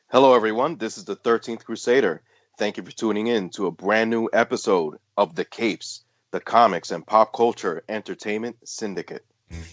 Hello, everyone. This is the 13th Crusader. Thank you for tuning in to a brand new episode of The Capes, the Comics and Pop Culture Entertainment Syndicate.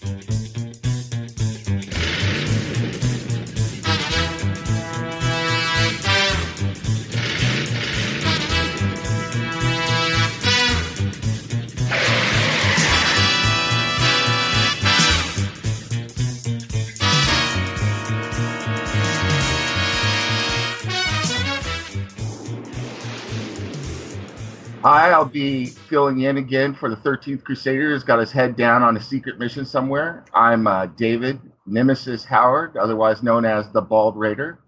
I'll be filling in again for the 13th Crusader. Who's got his head down on a secret mission somewhere. I'm David Nemesis Howard, otherwise known as the Bald Raider.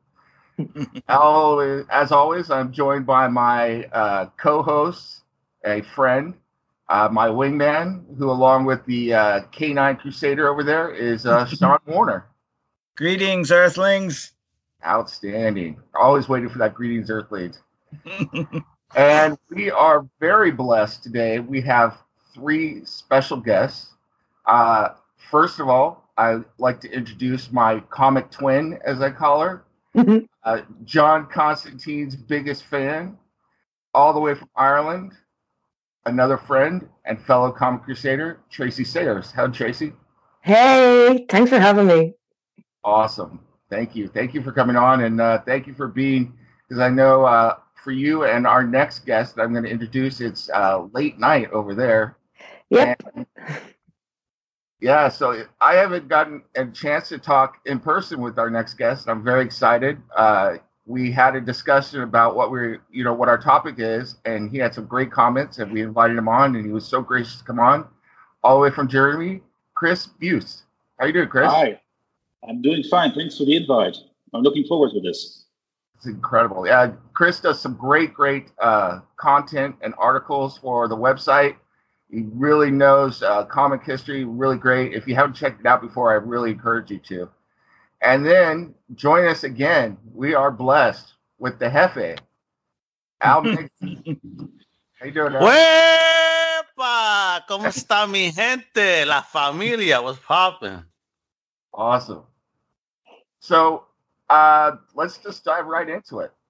As always, I'm joined by my co-host, a friend, my wingman, who along with the K9 Crusader over there is Sean Warner. Greetings, Earthlings. Outstanding. Always waiting for that greetings, Earthlings. And we are very blessed today. We have three special guests. First of all, I'd like to introduce my comic twin, as I call her, John Constantine's biggest fan, all the way from Ireland, another friend and fellow comic crusader, Tracy Sayers. Howdy, Tracy? Hey, thanks for having me. Awesome. Thank you. Thank you for coming on, and thank you for being, because I know for you and our next guest that I'm going to introduce, it's late night over there. Yep. And, yeah, so I haven't gotten a chance to talk in person with our next guest. I'm very excited. We had a discussion about what our topic is, and he had some great comments, and we invited him on, and he was so gracious to come on, all the way from Germany. Chris Buse. How you doing, Chris? Hi. I'm doing fine. Thanks for the invite. I'm looking forward to this. It's incredible. Yeah, Chris does some great content and articles for the website. He really knows comic history, really great. If you haven't checked it out before, I really encourage you to. And then join us again. We are blessed with the Jefe, Al Nixon. How you doing, Al? ¡Huepa! ¿Cómo está mi gente? La familia, what's popping? Awesome. So, let's just dive right into it.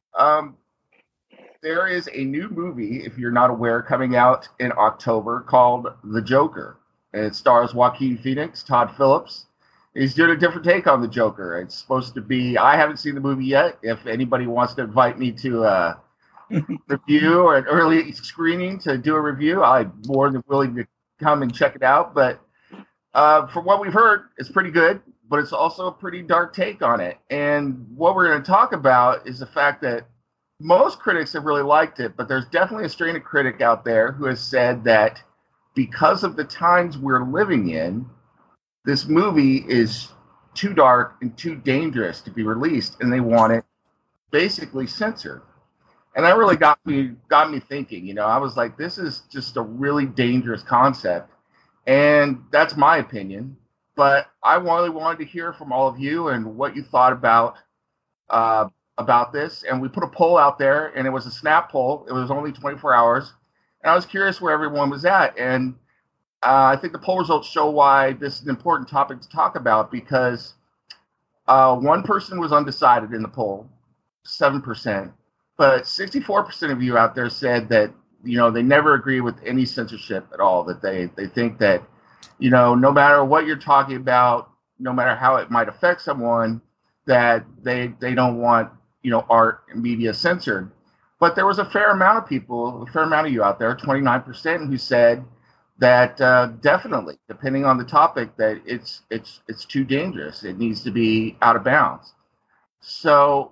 There is a new movie, if you're not aware, coming out in October called The Joker. And it stars Joaquin Phoenix, Todd Phillips. He's doing a different take on the Joker. It's supposed to be, I haven't seen the movie yet. If anybody wants to invite me to review or an early screening to do a review, I'm more than willing to come and check it out. But from what we've heard, it's pretty good. But it's also a pretty dark take on it. And what we're going to talk about is the fact that most critics have really liked it, but there's definitely a strain of critic out there who has said that because of the times we're living in, this movie is too dark and too dangerous to be released, and they want it basically censored. And that really got me thinking. I was like, this is just a really dangerous concept. And that's my opinion. But I really wanted to hear from all of you and what you thought about this. And we put a poll out there, and it was a snap poll. It was only 24 hours. And I was curious where everyone was at. And I think the poll results show why this is an important topic to talk about, because one person was undecided in the poll, 7%. But 64% of you out there said that, they never agree with any censorship at all, that they think that, no matter what you're talking about, no matter how it might affect someone, that they don't want, art and media censored. But there was a fair amount of people, a fair amount of you out there, 29%, who said that definitely, depending on the topic, that it's too dangerous. It needs to be out of bounds. So,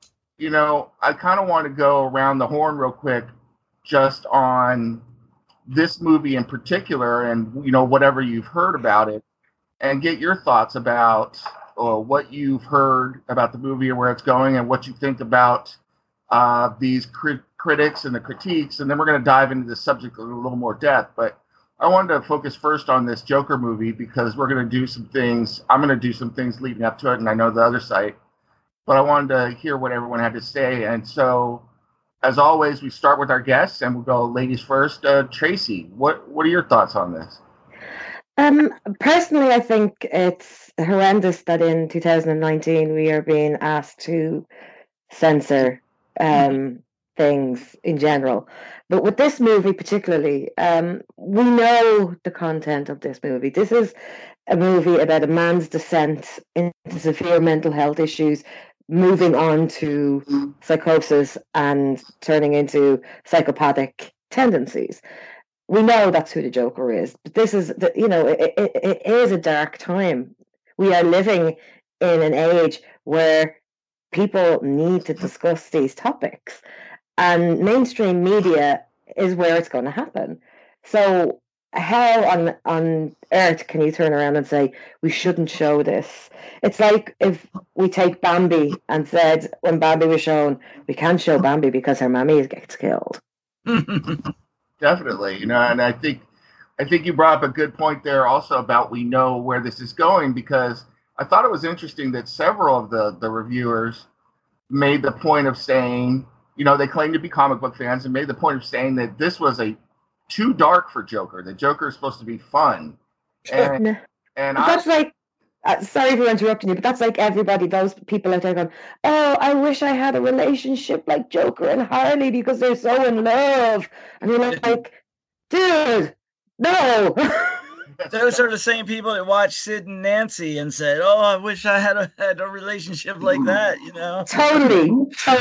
I kind of want to go around the horn real quick just on this movie in particular, and whatever you've heard about it, and get your thoughts about what you've heard about the movie and where it's going, and what you think about these critics and the critiques. And then we're going to dive into the subject in a little more depth. But I wanted to focus first on this Joker movie, because we're going to do some things. I'm going to do some things leading up to it, and I know the other site. But I wanted to hear what everyone had to say. And so, as always, we start with our guests, and we'll go ladies first. Tracy, what are your thoughts on this? Personally, I think it's horrendous that in 2019 we are being asked to censor things in general. But with this movie particularly, we know the content of this movie. This is a movie about a man's descent into severe mental health issues, moving on to psychosis and turning into psychopathic tendencies. We know that's who the Joker is. But this is, it is a dark time. We are living in an age where people need to discuss these topics, and mainstream media is where it's going to happen. So how on earth can you turn around and say we shouldn't show this? It's like if we take Bambi and said when Bambi was shown, we can't show Bambi because her mammy gets killed. Definitely, and I think you brought up a good point there also about we know where this is going, because I thought it was interesting that several of the reviewers made the point of saying, they claim to be comic book fans and made the point of saying that this was too dark for Joker. The Joker is supposed to be fun. And that's like, sorry for interrupting you, but that's like everybody, those people out there going, oh, I wish I had a relationship like Joker and Harley because they're so in love. And you're like, dude, no. Those are the same people that watched Sid and Nancy and said, oh, I wish I had a relationship like that, Totally.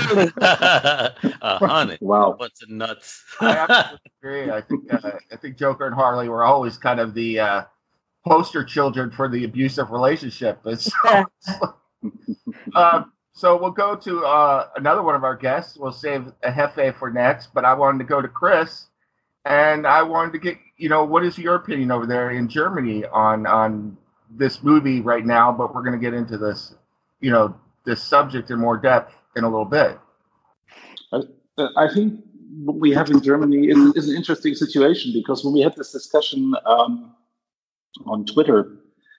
Honey, wow, what's the nuts? I absolutely agree. I think Joker and Harley were always kind of the poster children for the abusive relationship. So we'll go to another one of our guests. We'll save a Hefe for next, but I wanted to go to Chris, and I wanted to get, what is your opinion over there in Germany on this movie right now? But we're going to get into this, this subject in more depth in a little bit. I think what we have in Germany is an interesting situation, because when we had this discussion on Twitter,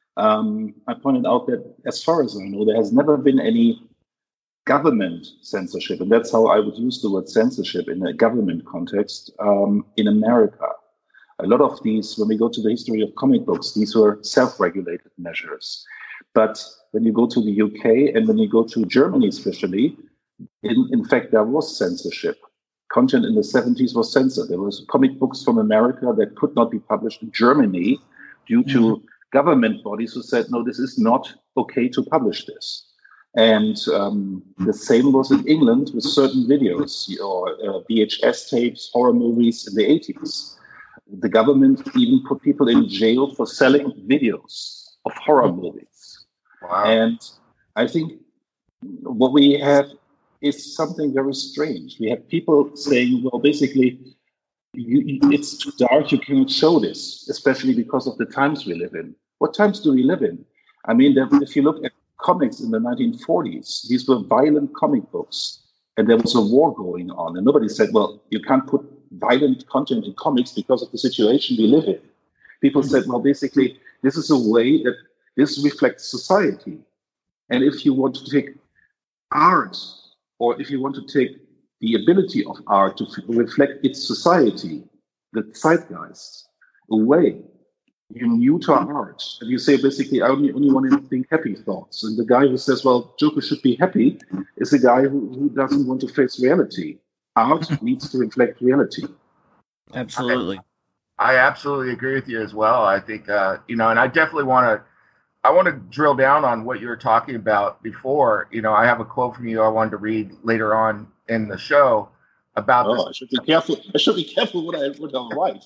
I pointed out that, as far as I know, there has never been any government censorship, and that's how I would use the word censorship in a government context in America. A lot of these, when we go to the history of comic books, these were self-regulated measures. But when you go to the UK and when you go to Germany especially, in fact, there was censorship. Content in the 70s was censored. There was comic books from America that could not be published in Germany due to government bodies who said, no, this is not okay to publish this. And the same was in England with certain videos or VHS tapes, horror movies in the 80s. The government even put people in jail for selling videos of horror movies. Wow. And I think what we have is something very strange. We have people saying, well, basically, it's too dark, you cannot show this, especially because of the times we live in. What times do we live in? I mean, if you look at comics in the 1940s, these were violent comic books, and there was a war going on. And nobody said, well, you can't put violent content in comics because of the situation we live in. People said, well, basically, this is a way that this reflects society. And if you want to take art, or if you want to take the ability of art to reflect its society, the zeitgeist, away, you neuter art, and you say, basically, I only want to think happy thoughts. And the guy who says, well, Joker should be happy, is a guy who doesn't want to face reality. Art needs to reflect reality. Absolutely. I absolutely agree with you as well. I think, and I definitely want to drill down on what you were talking about before. I have a quote from you I wanted to read later on in the show about this. I should be careful. I should be careful what I write.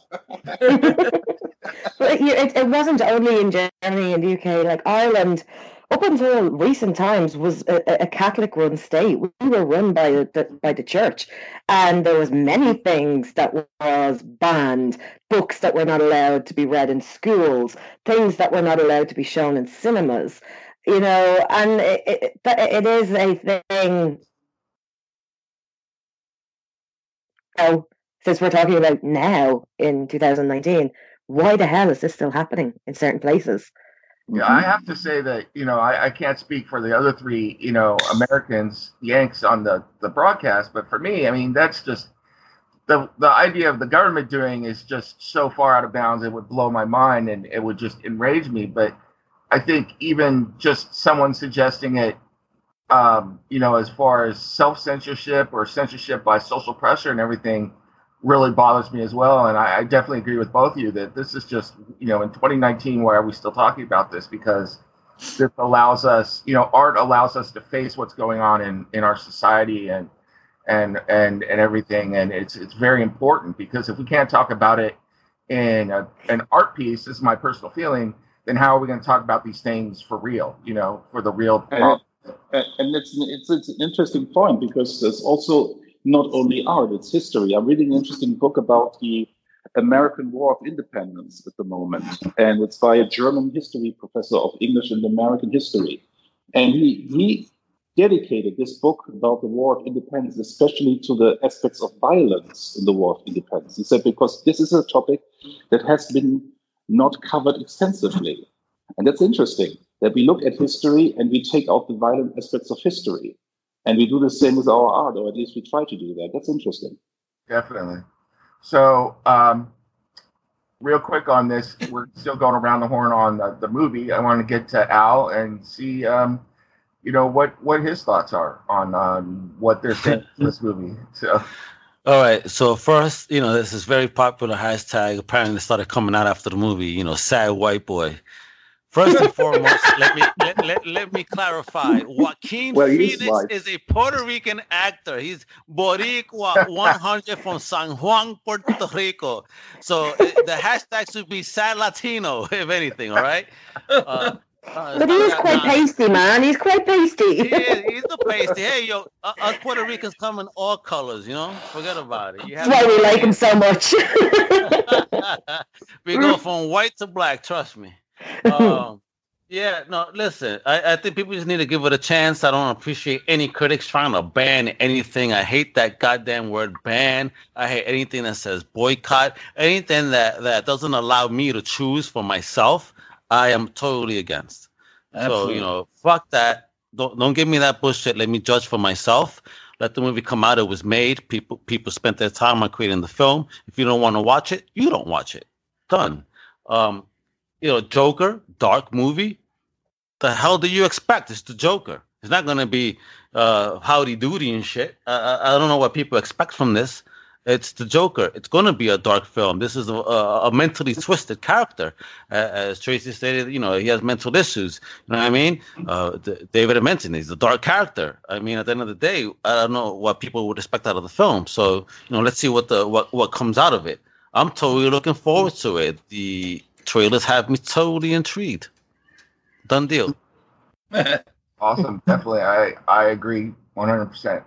But it wasn't only in Germany and the UK, like Ireland, up until recent times, was a Catholic-run state. We were run by the church, and there was many things that was banned, books that were not allowed to be read in schools, things that were not allowed to be shown in cinemas, and it is a thing. So, since we're talking about now in 2019, why the hell is this still happening in certain places? Yeah, I have to say that, I can't speak for the other three, Americans, Yanks on the broadcast, but for me, I mean, that's just the idea of the government doing is just so far out of bounds. It would blow my mind and it would just enrage me. But I think even just someone suggesting it as far as self-censorship or censorship by social pressure and everything really bothers me as well. And I definitely agree with both of you that this is just, in 2019, why are we still talking about this? Because this allows us, art allows us to face what's going on in our society and everything. And it's very important, because if we can't talk about it in an art piece, this is my personal feeling, then how are we going to talk about these things for real, for the real problem? And it's an interesting point, because there's also not only art, it's history. I'm reading an interesting book about the American War of Independence at the moment, and it's by a German history professor of English and American history. And he dedicated this book about the War of Independence, especially to the aspects of violence in the War of Independence. He said, because this is a topic that has been not covered extensively. And that's interesting, that we look at history and we take out the violent aspects of history. And we do the same with our art, or at least we try to do that. That's interesting. Definitely. So, real quick on this, we're still going around the horn on the movie. I want to get to Al and see, what his thoughts are on what they're saying in this movie. So. All right. So first, this is very popular hashtag. Apparently, started coming out after the movie. Sad white boy. First and foremost, let me clarify. Joaquin Phoenix is a Puerto Rican actor. He's Boricua 100 from San Juan, Puerto Rico. So the hashtag should be Sad Latino, if anything. All right. But he is quite pasty, man. He's quite pasty. He's a pasty. Hey, us Puerto Ricans come in all colors, Forget about it. That's why we like him so much. We go from white to black, trust me. Listen, I think people just need to give it a chance. I don't appreciate any critics trying to ban anything. I hate that goddamn word ban. I hate anything that says boycott. Anything that doesn't allow me to choose for myself, I am totally against. Absolutely. So, fuck that. Don't give me that bullshit. Let me judge for myself. Let the movie come out. It was made. People spent their time on creating the film. If you don't want to watch it, you don't watch it. Done. Joker, dark movie. The hell do you expect? It's the Joker. It's not going to be howdy doody and shit. I don't know what people expect from this. It's the Joker. It's going to be a dark film. This is a mentally twisted character. As Tracy stated, he has mental issues. You know what I mean? David had mentioned he's a dark character. I mean, at the end of the day, I don't know what people would expect out of the film. So, let's see what comes out of it. I'm totally looking forward to it. The trailers have me totally intrigued. Done deal. Awesome. Definitely. I agree 100%.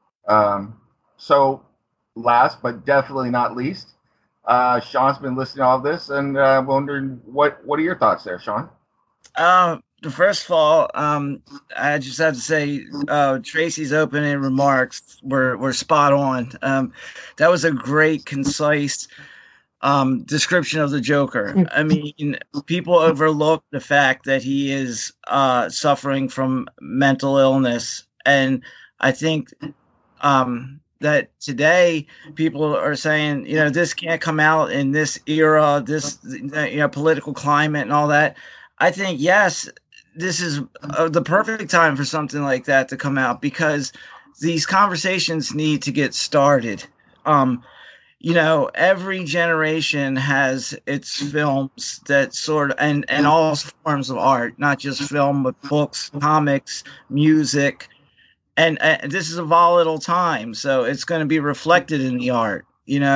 So last but definitely not least, Sean's been listening to all this and wondering what are your thoughts there, Sean? First of all, I just have to say Tracy's opening remarks were spot on. That was a great, concise description of the Joker. I mean, people overlook the fact that he is suffering from mental illness, and I think that today people are saying, this can't come out in this era, this political climate and all that. I think yes, this is the perfect time for something like that to come out, because these conversations need to get started. Every generation has its films that sort of, and all forms of art, not just film, but books, comics, music. And this is a volatile time, so it's going to be reflected in the art,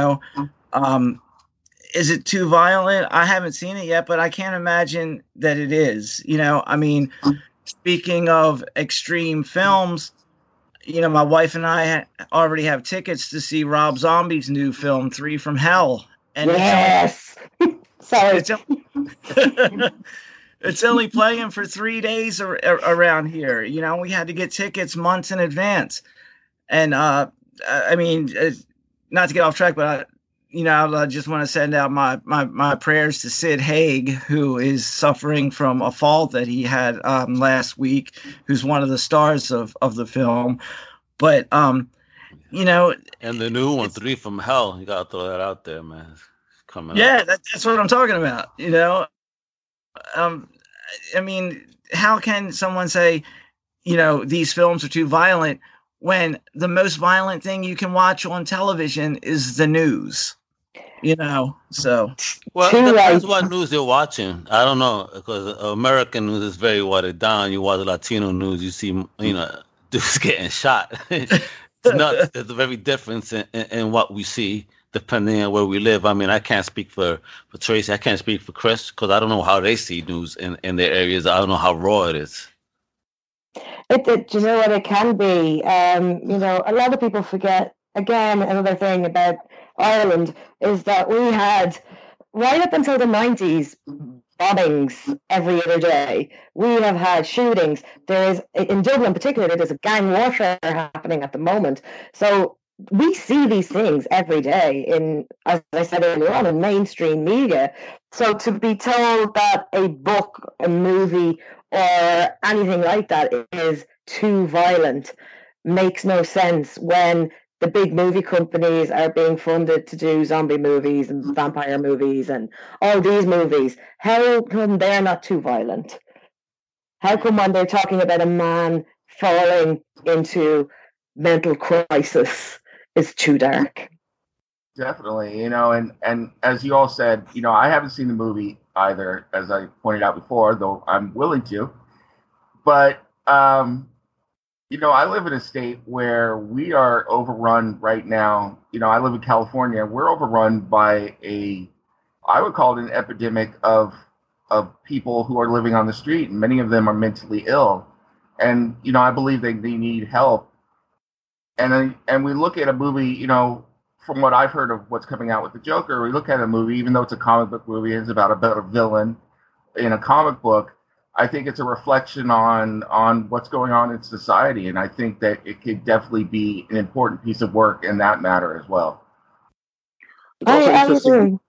Is it too violent? I haven't seen it yet, but I can't imagine that it is. Speaking of extreme films, my wife and I already have tickets to see Rob Zombie's new film, 3 from Hell. And yes. Sorry. It's only playing for 3 days around here. We had to get tickets months in advance. And, not to get off track, but, I just want to send out my prayers to Sid Haig, who is suffering from a fall that he had last week, who's one of the stars of the film. But, And the new one, 3 from Hell, you got to throw that out there, man. It's coming up. That's what I'm talking about, how can someone say, these films are too violent, when the most violent thing you can watch on television is the news. So. Well, it depends what news you're watching. I don't know, because American news is very watered down. You watch Latino news, you see, dudes getting shot. It's nuts. There's a very difference in what we see depending on where we live. I mean, I can't speak for Tracy. I can't speak for Chris, because I don't know how they see news in their areas. I don't know how raw it is. You know what it can be? A lot of people forget. Again, another thing about Ireland is that we had, right up until the 90s, bombings every other day. We have had shootings. There is, in Dublin particularly, there's a gang warfare happening at the moment. So we see these things every day as I said earlier on, in mainstream media. So to be told that a book, a movie, or anything like that is too violent makes no sense when the big movie companies are being funded to do zombie movies and vampire movies and all these movies. How come they're not too violent? How come when they're talking about a man falling into mental crisis, it's too dark? Definitely, and as you all said, I haven't seen the movie either, as I pointed out before, though I'm willing to. But I live in a state where we are overrun right now. I live in California. We're overrun by I would call it an epidemic of people who are living on the street, and many of them are mentally ill. And, I believe they need help. And we look at a movie, from what I've heard of what's coming out with the Joker, we look at a movie, even though it's a comic book movie, it's about a villain in a comic book. I think it's a reflection on what's going on in society, and I think that it could definitely be an important piece of work in that matter as well. It's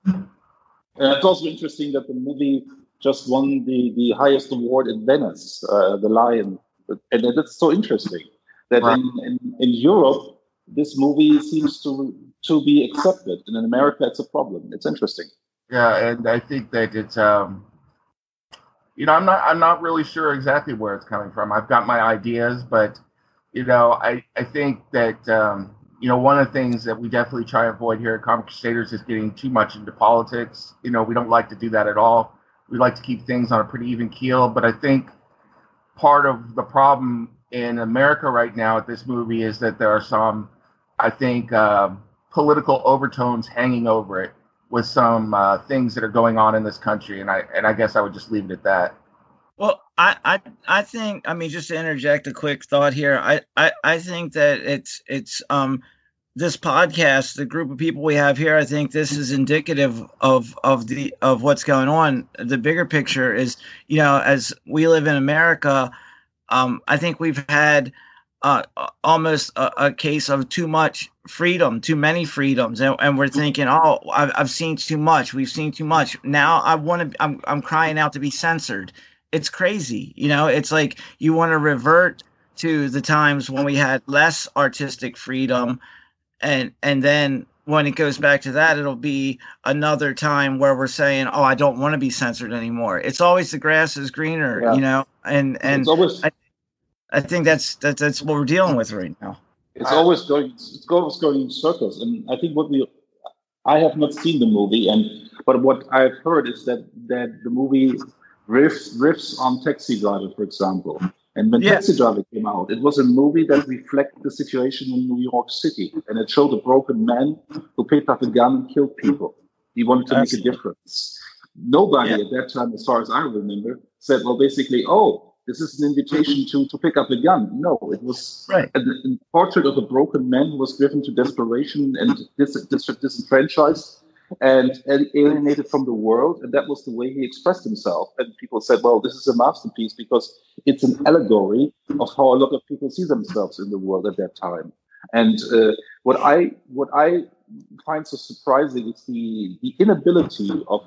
also interesting that the movie just won the highest award in Venice, the Lion, and that's so interesting that right. in Europe this movie seems to be accepted, and in America it's a problem. It's interesting. Yeah, and I think that it's I'm not really sure exactly where it's coming from. I've got my ideas, but I think that one of the things that we definitely try to avoid here at Comic Crusaders is getting too much into politics. We don't like to do that at all. We like to keep things on a pretty even keel. But I think part of the problem in America right now with this movie is that there are some, I think, political overtones hanging over it, with some things that are going on in this country, and I guess I would just leave it at that. Well, I think, just to interject a quick thought here, I think that it's this podcast, the group of people we have here, I think this is indicative of what's going on. The bigger picture is, as we live in America, I think we've had almost a case of too much freedom, too many freedoms, and we're thinking, I've seen too much. We've seen too much. Now I'm crying out to be censored. It's crazy, It's like you want to revert to the times when we had less artistic freedom, and then when it goes back to that, it'll be another time where we're saying, I don't want to be censored anymore. It's always the grass is greener, and it's always. I think that's what we're dealing with right now. It's always going in circles, and I think I have not seen the movie, but what I've heard is that the movie riffs on Taxi Driver, for example. And when Taxi Driver came out, it was a movie that reflected the situation in New York City, and it showed a broken man who picked up a gun and killed people. He wanted to make a difference. Nobody at that time, as far as I remember, said, well, basically, this is an invitation to pick up a gun. No, it was a portrait of a broken man who was driven to desperation and disenfranchised and alienated from the world. And that was the way he expressed himself. And people said, well, this is a masterpiece because it's an allegory of how a lot of people see themselves in the world at that time. And what I find so surprising is the inability of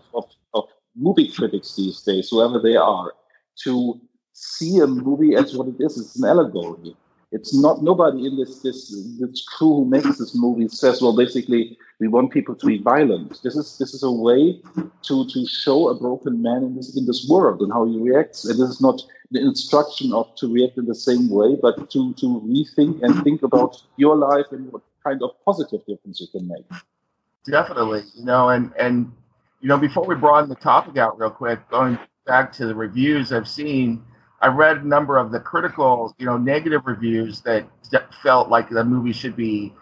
movie critics these days, whoever they are, to see a movie as what it is. It's an allegory. It's not, nobody in this crew who makes this movie says, well, basically, we want people to be violent. This is a way to show a broken man in this world and how he reacts. And this is not the instruction of to react in the same way, but to rethink and think about your life and what kind of positive difference you can make. Definitely, and before we broaden the topic out real quick, going back to the reviews I've seen, I read a number of the critical, negative reviews that felt like the movie should be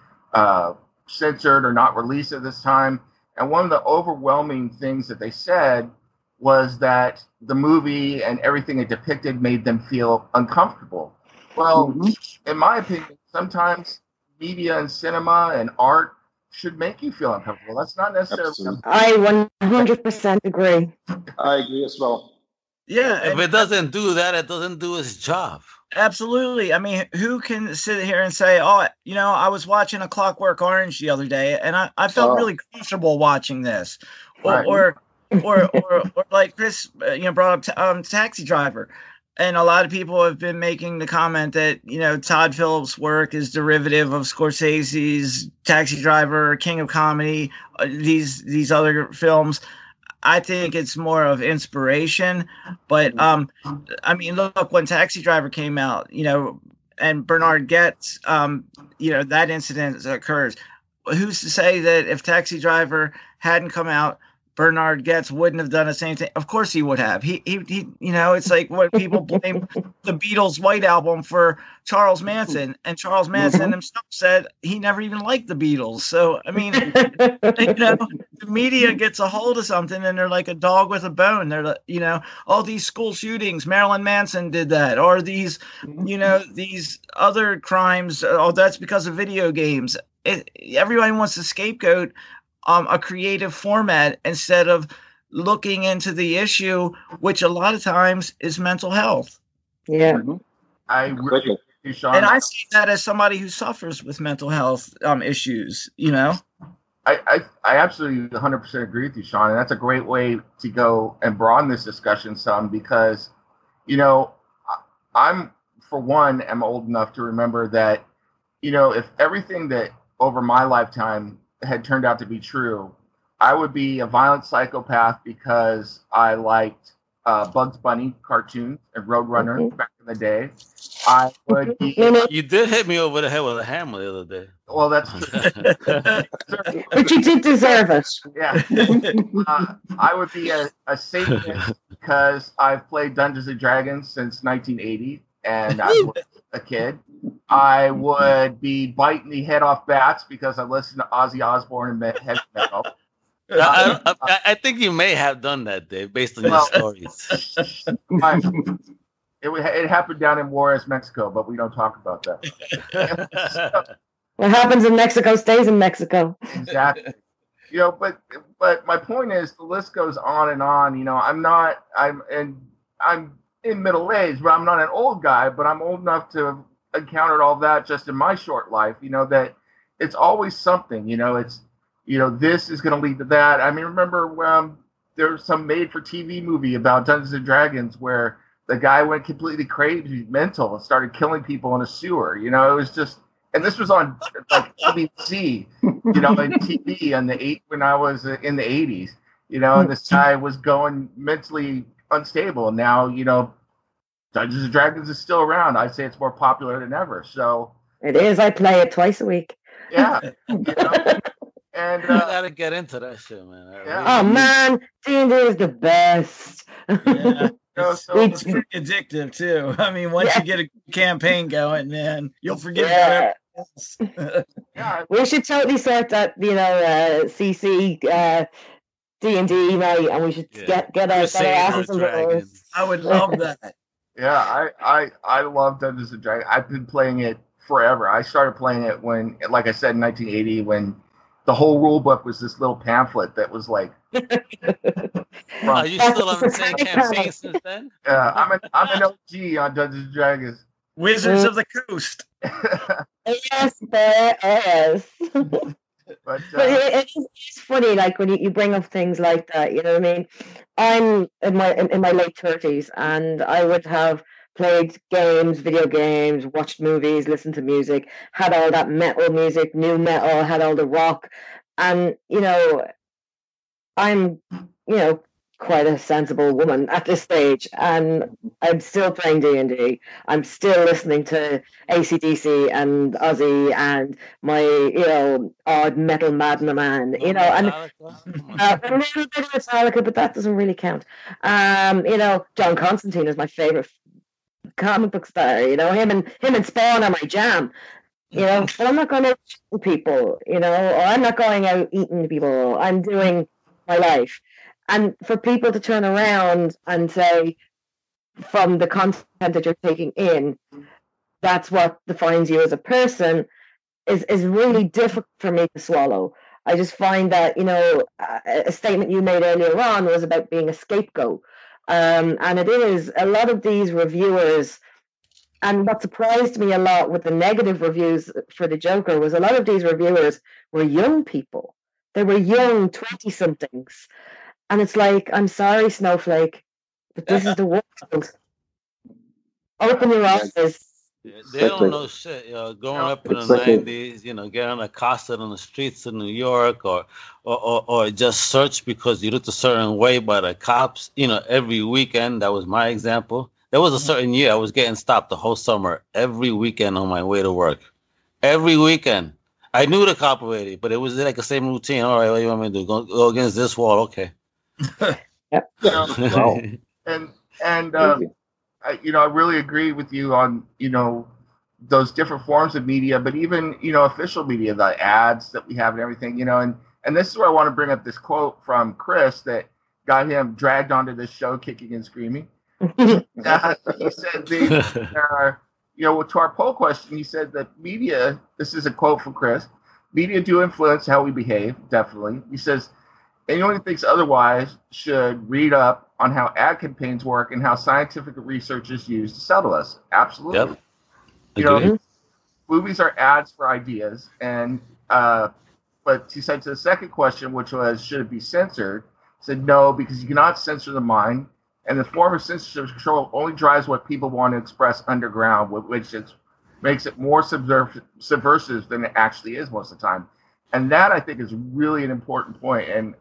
censored or not released at this time. And one of the overwhelming things that they said was that the movie and everything it depicted made them feel uncomfortable. Well, in my opinion, sometimes media and cinema and art should make you feel uncomfortable. That's not necessarily. Absolutely. I 100% agree. I agree as well. Yeah. If it doesn't do that, it doesn't do its job. Absolutely. I mean, who can sit here and say, oh, I was watching A Clockwork Orange the other day and I felt really comfortable watching this. Or like Chris, brought up Taxi Driver. And a lot of people have been making the comment that, Todd Phillips' work is derivative of Scorsese's Taxi Driver, King of Comedy, these other films. I think it's more of inspiration. But, look, when Taxi Driver came out, and Bernard Getz, that incident occurs. Who's to say that if Taxi Driver hadn't come out, Bernard Getz wouldn't have done the same thing? Of course he would have. He it's like what people blame the Beatles' White Album for Charles Manson, and Charles Manson himself said he never even liked the Beatles. So, I mean, the media gets a hold of something and they're like a dog with a bone. They're, all these school shootings, Marilyn Manson did that, or these, these other crimes. Oh, that's because of video games. Everybody wants to scapegoat a creative format instead of looking into the issue, which a lot of times is mental health. Yeah. I really, Sean, and I see that as somebody who suffers with mental health issues, I absolutely 100% agree with you, Sean. And that's a great way to go and broaden this discussion some because, I'm, for one, am old enough to remember that, if everything that over my lifetime had turned out to be true, I would be a violent psychopath because I liked Bugs Bunny cartoons and Roadrunner back in the day. I would be. You did hit me over the head with a hammer the other day. Well, that's true. But you did deserve it. Yeah. I would be a Satanist because I've played Dungeons and Dragons since 1980 and I was a kid. I would be biting the head off bats because I listened to Ozzy Osbourne and heavy metal. I think you may have done that, Dave, based on your stories. It happened down in Juarez, Mexico, but we don't talk about that. What happens in Mexico stays in Mexico. Exactly. But my point is, the list goes on and on. I'm in middle age, but I'm not an old guy. But I'm old enough to have encountered all that just in my short life. That it's always something. It's this is going to lead to that. I mean, remember there was some made-for-TV movie about Dungeons and Dragons where the guy went completely crazy, mental, and started killing people in a sewer. It was just, and this was on like ABC, and TV when I was in the 80s. And this guy was going mentally unstable. And now, Dungeons and Dragons is still around. I'd say it's more popular than ever. So it is. I play it twice a week. Yeah. And you gotta get into that shit, man. Oh man, D&D is the best. Yeah. It's pretty addictive too. I mean, once you get a campaign going, man, you'll forget whatever else. We should totally start that, CC D&D night, and we should get our asses in those. I would love that. Yeah, I love Dungeons and Dragons. I've been playing it forever. I started playing it when, like I said, in 1980, when the whole rule book was this little pamphlet that was like. Are you still on the same campaign since then? I'm an OG on Dungeons and Dragons. Wizards of the Coast. Yes, there is. But it's funny, like when you bring up things like that. You know what I mean? I'm in my late 30s, and I would have played games, video games, watched movies, listened to music, had all that metal music, new metal, had all the rock, and I'm quite a sensible woman at this stage, and I'm still playing D&D. I'm still listening to AC/DC and Ozzy and my, odd metal madman man, No and Metallica? Come on. a little bit of Metallica, but that doesn't really count. John Constantine is my favorite comic book star. Him and Spawn are my jam. But I'm not going out eating people, or I'm not going out eating people. I'm doing my life. And for people to turn around and say, from the content that you're taking in, that's what defines you as a person, is really difficult for me to swallow. I just find that, a statement you made earlier on was about being a scapegoat. And it is. A lot of these reviewers, and what surprised me a lot with the negative reviews for the Joker was a lot of these reviewers were young people. They were young 20-somethings. And it's like, I'm sorry, Snowflake, but this is the world. Open your eyes. They don't know shit. Growing up in the '90s, getting accosted on the streets of New York, or just searched because you looked a certain way by the cops. Every weekend. That was my example. There was a certain year I was getting stopped the whole summer, every weekend on my way to work. Every weekend. I knew the cop already, but it was like the same routine. All right, what do you want me to do? Go against this wall? Okay. Yep. I really agree with you on, those different forms of media, but even, official media, the ads that we have and everything, and this is where I want to bring up this quote from Chris that got him dragged onto this show kicking and screaming. He said there are, to our poll question, he said that media, this is a quote from Chris, media do influence how we behave, definitely. He says, anyone who thinks otherwise should read up on how ad campaigns work and how scientific research is used to sell to us. Absolutely. Yep. Movies are ads for ideas, and but he said to the second question, which was, should it be censored? Said no, because you cannot censor the mind. And the form of censorship control only drives what people want to express underground, which makes it more subversive than it actually is most of the time. And that, I think, is really an important point. And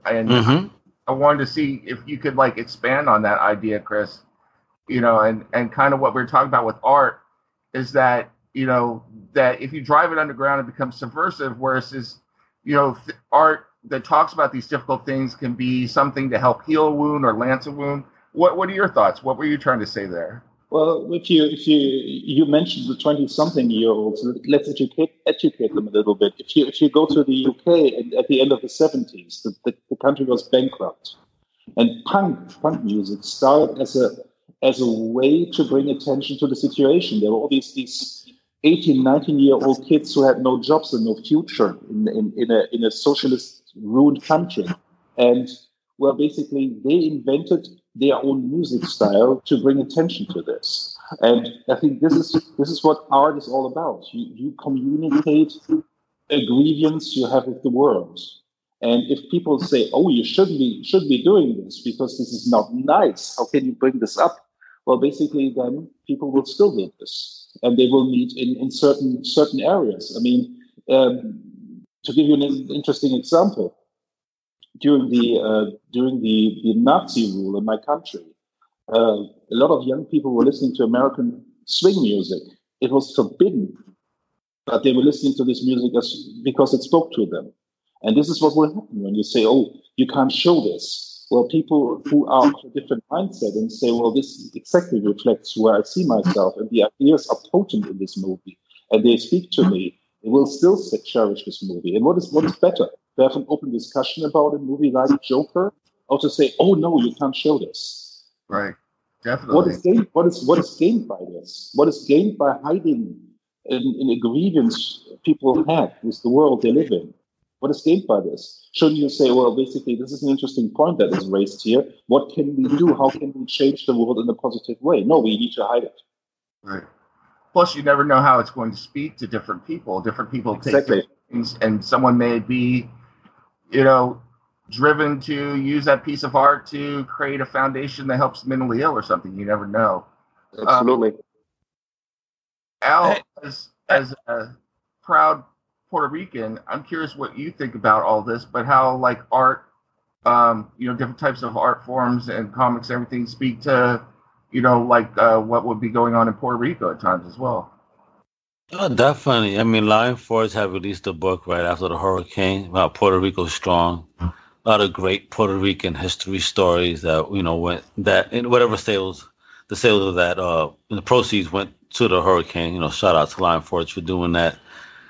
I wanted to see if you could expand on that idea, Chris. And kind of what we're talking about with art is that that if you drive it underground, it becomes subversive. Whereas art that talks about these difficult things can be something to help heal a wound or lance a wound. What are your thoughts? What were you trying to say there? Well, if you mentioned the 20-something-year-olds, let's educate them a little bit. If you go to the UK and at the end of the 70s, the country was bankrupt, and punk music started as a way to bring attention to the situation. There were all these 18, 19-year-old kids who had no jobs and no future in a socialist ruined country, and well, basically they invented their own music style to bring attention to this. And I think this is what art is all about. You communicate a grievance you have with the world. And if people say, oh, you shouldn't be doing this because this is not nice, how can you bring this up? Well, basically then people will still do this. And they will meet in certain areas. I mean, to give you an interesting example, during the Nazi rule in my country, a lot of young people were listening to American swing music. It was forbidden, but they were listening to this music because it spoke to them. And this is what will happen when you say, "Oh, you can't show this." Well, people who are of a different mindset and say, "Well, this exactly reflects where I see myself, and the ideas are potent in this movie, and they speak to me," they will still cherish this movie. And what is better? To have an open discussion about a movie like Joker, or to say, "Oh no, you can't show this." Right, definitely. What is gained by this? What is gained by hiding in a grievance people have with the world they live in? What is gained by this? Shouldn't you say, well, basically, this is an interesting point that is raised here. What can we do? How can we change the world in a positive way? No, we need to hide it. Right. Plus, you never know how it's going to speak to different people. Different people take things, and someone may be, driven to use that piece of art to create a foundation that helps the mentally ill or something. You never know. Absolutely. Al, as a proud Puerto Rican, I'm curious what you think about all this, but how art different types of art forms and comics, everything speak to, what would be going on in Puerto Rico at times as well. Oh, definitely. I mean, Lion Forge have released a book right after the hurricane about Puerto Rico strong. A lot of great Puerto Rican history stories that went that in whatever sales, the sales of that, the proceeds went to the hurricane. Shout out to Lion Forge for doing that.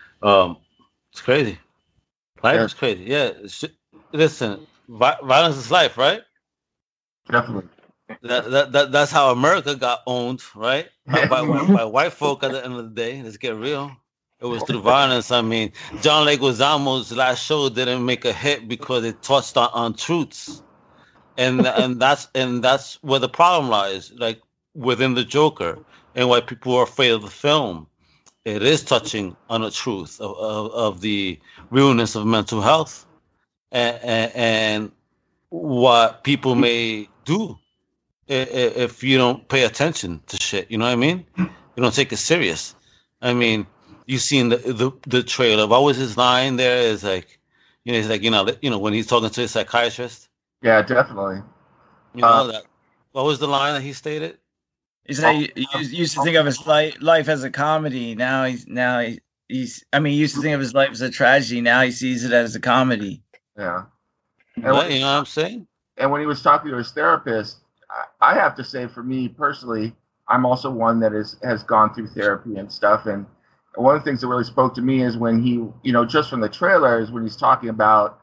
It's crazy. Life is crazy. Yeah. Listen, violence is life, right? Definitely. That's how America got owned, right? By white folk at the end of the day. Let's get real. It was through violence. I mean, John Leguizamo's last show didn't make a hit because it touched on truths, and that's where the problem lies. Like within the Joker, and why people are afraid of the film. It is touching on the truth of the realness of mental health, and what people may do if you don't pay attention to shit. You know what I mean? You don't take it serious. I mean, you seen the trailer. What was his line there? Is like, he's like, when he's talking to his psychiatrist. Yeah, definitely. That. What was the line that he stated? He said he used to think of his life as a comedy. Now he's. I mean, he used to think of his life as a tragedy. Now he sees it as a comedy. Yeah. You know what I'm saying? And when he was talking to his therapist, I have to say, for me personally, I'm also one that has gone through therapy and stuff. And one of the things that really spoke to me is when he, just from the trailers, when he's talking about,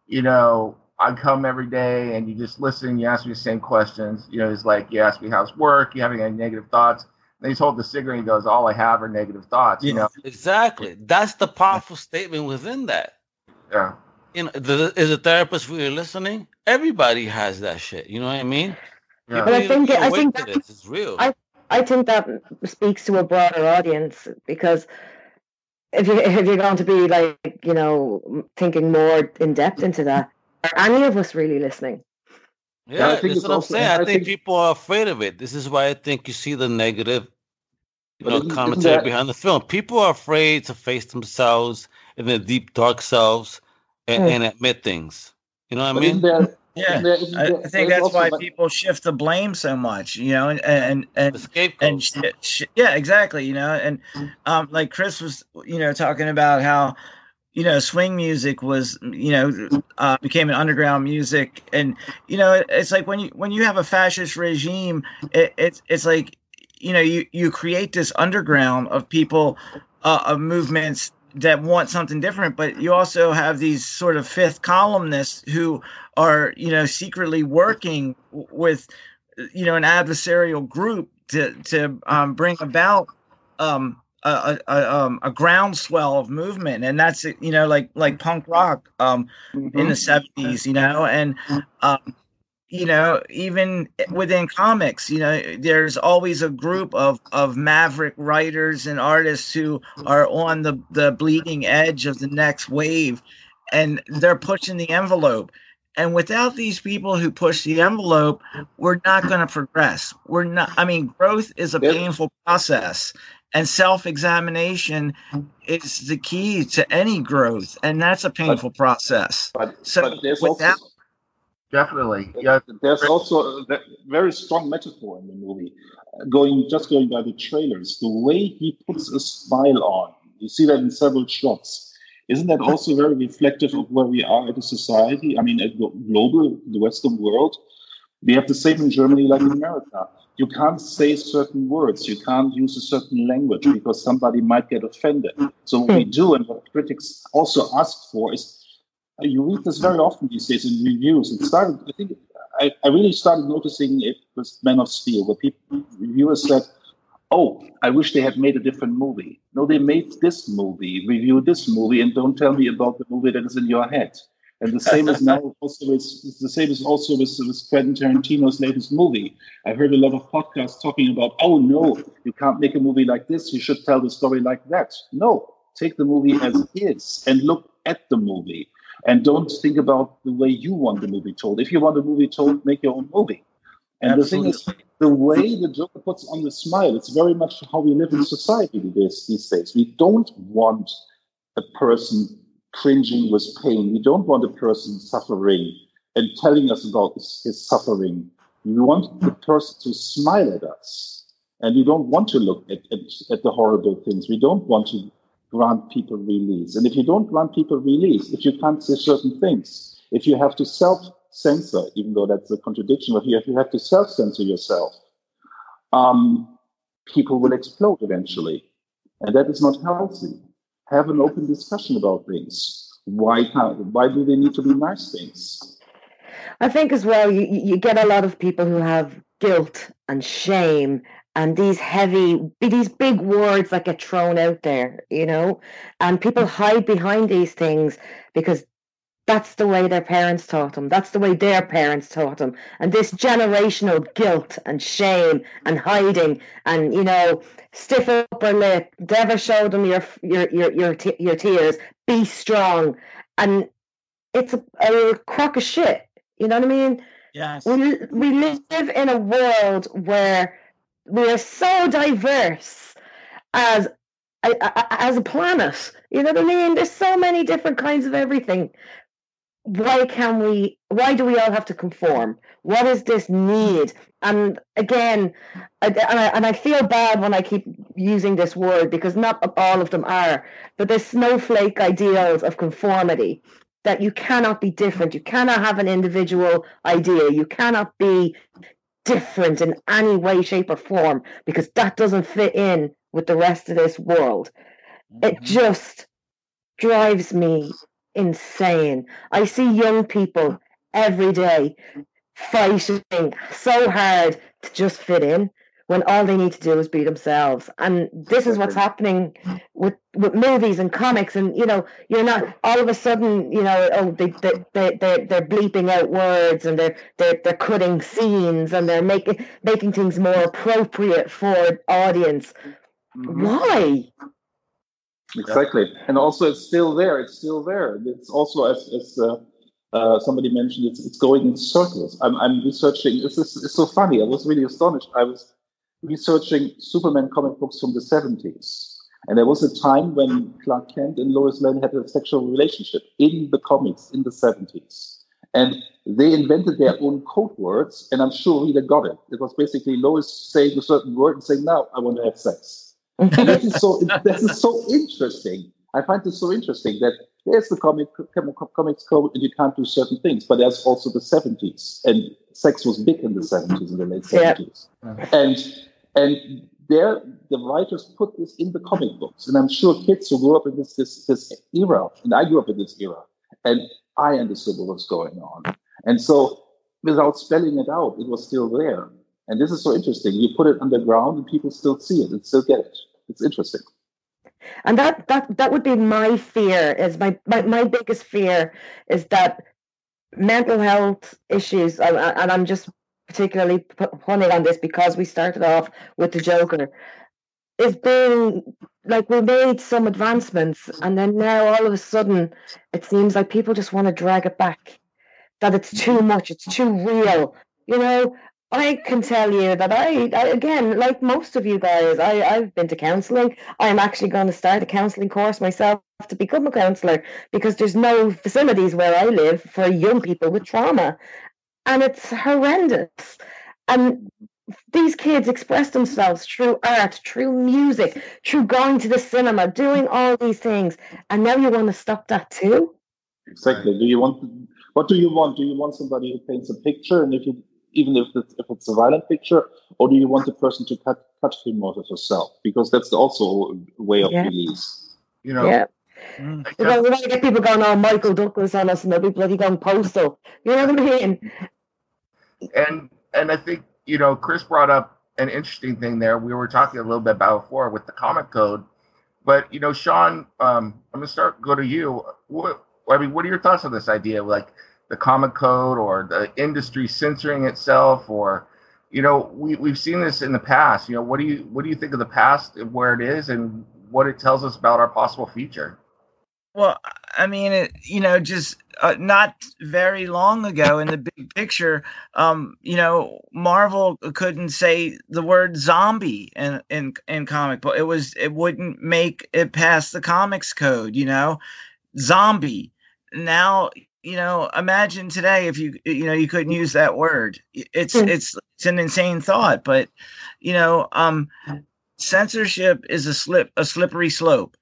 I come every day and you just listen, you ask me the same questions. He's like, you ask me how's work, you having any negative thoughts. And he's holding the cigarette and he goes, all I have are negative thoughts. Exactly. That's the powerful statement within that. Yeah. Is a therapist really listening? Everybody has that shit. You know what I mean? Yeah. But I think that it's real. I think that speaks to a broader audience, because if you're going to be like, thinking more in depth into that, are any of us really listening? Yeah, that's what I'm saying. I think people are afraid of it. This is why I think you see the negative, commentary behind the film. People are afraid to face themselves in their deep, dark selves and admit things. You know what I mean? I think that's why people shift the blame so much, and the scapegoat. Yeah, exactly, and like Chris was, talking about how, swing music was, became an underground music, and it's like when you have a fascist regime, it's like, you create this underground of people, of movements that want something different, but you also have these sort of fifth columnists who are, secretly working with, an adversarial group to bring about a groundswell of movement, and that's like punk rock in the 70s, and even within comics, there's always a group of maverick writers and artists who are on the bleeding edge of the next wave, and they're pushing the envelope. And without these people who push the envelope, we're not going to progress. Growth is a painful process, and self-examination is the key to any growth, and that's a painful process. But definitely, yeah. There's also a very strong metaphor in the movie. Going by the trailers, the way he puts a smile on, you see that in several shots. Isn't that also very reflective of where we are as a society? I mean, at global, the Western world, we have the same in Germany like in America. You can't say certain words. You can't use a certain language because somebody might get offended. So what we do, and what critics also ask for, is you read this very often these days in reviews. It started, I think, I really started noticing it with Man of Steel, where reviewers said, "Oh, I wish they had made a different movie." No, they made this movie, review this movie, and don't tell me about the movie that is in your head. And the same is now also with Quentin Tarantino's latest movie. I heard a lot of podcasts talking about, "Oh no, you can't make a movie like this. You should tell the story like that." No, take the movie as is and look at the movie, and don't think about the way you want the movie told. If you want a movie told, make your own movie. And Absolutely. The thing is, the way the Joker puts on the smile, it's very much how we live in society these days. We don't want a person cringing with pain. We don't want a person suffering and telling us about his suffering. You want the person to smile at us, and you don't want to look at the horrible things. We don't want to grant people release. And if you don't grant people release, if you can't say certain things, if you have to self-censor, even though that's a contradiction, but if you have to self-censor yourself, people will explode eventually. And that is not healthy. Have an open discussion about things. Why do they need to be nice things? I think as well, you get a lot of people who have guilt and shame and these big words that get thrown out there, and people hide behind these things because that's the way their parents taught them. That's the way their parents taught them. And this generational guilt and shame and hiding and, stiff upper lip, never show them your tears, be strong. And it's a crock of shit. You know what I mean? Yes. We live in a world where we are so diverse as a planet. You know what I mean? There's so many different kinds of everything. Why do we all have to conform? What is this need? And again, I feel bad when I keep using this word because not all of them are, but there's snowflake ideals of conformity that you cannot be different. You cannot have an individual idea. You cannot be different in any way, shape, or form because that doesn't fit in with the rest of this world. It just drives me insane. I see young people every day fighting so hard to just fit in when all they need to do is be themselves. And this is what's happening with movies and comics. And you're not all of a sudden they're bleeping out words and they're cutting scenes and they're making things more appropriate for audience. Why? Exactly. And also it's still there. It's also as somebody mentioned, it's going in circles. I'm researching. It's so funny. I was really astonished. I was researching Superman comic books from the 70s. And there was a time when Clark Kent and Lois Lane had a sexual relationship in the comics in the 70s. And they invented their own code words, and I'm sure Rita got it. It was basically Lois saying a certain word and saying, now I want to have sex. And that is so interesting. I find this so interesting that there's the comics code and you can't do certain things, but there's also the 70s. And sex was big in the 70s, in the late 70s. Yeah. And there, the writers put this in the comic books. And I'm sure kids who grew up in this era, and I grew up in this era, and I understood what was going on. And so without spelling it out, it was still there. And this is so interesting. You put it underground and people still see it and still get it. It's interesting. And that would be my fear, is my biggest fear is that mental health issues, and I'm just particularly punning on this because we started off with the Joker, is being like we made some advancements and then now all of a sudden it seems like people just want to drag it back, that it's too much, it's too real. I can tell you that I again, like most of you guys, I've been to counselling. I'm actually going to start a counselling course myself to become a counsellor because there's no facilities where I live for young people with trauma. And it's horrendous. And these kids express themselves through art, through music, through going to the cinema, doing all these things. And now you want to stop that too? Exactly. What do you want? Do you want somebody who paints a picture, and even if it's a violent picture, or do you want the person to touch him or herself? Because that's also a way of release. Yeah. We want to get people going, Michael Douglas on us, and they'll be bloody going postal. You know what I mean? And I think, Chris brought up an interesting thing there. We were talking a little bit about before with the comic code. But, Sean, I'm going to go to you. What are your thoughts on this idea? Like the comic code or the industry censoring itself, or, we've seen this in the past. What do you think of the past, where it is, and what it tells us about our possible future? Well, I mean, just not very long ago in the big picture, Marvel couldn't say the word zombie in comic book. It wouldn't make it past the comics code, zombie. now, imagine today if you couldn't use that word. It's an insane thought, but censorship is a slippery slope.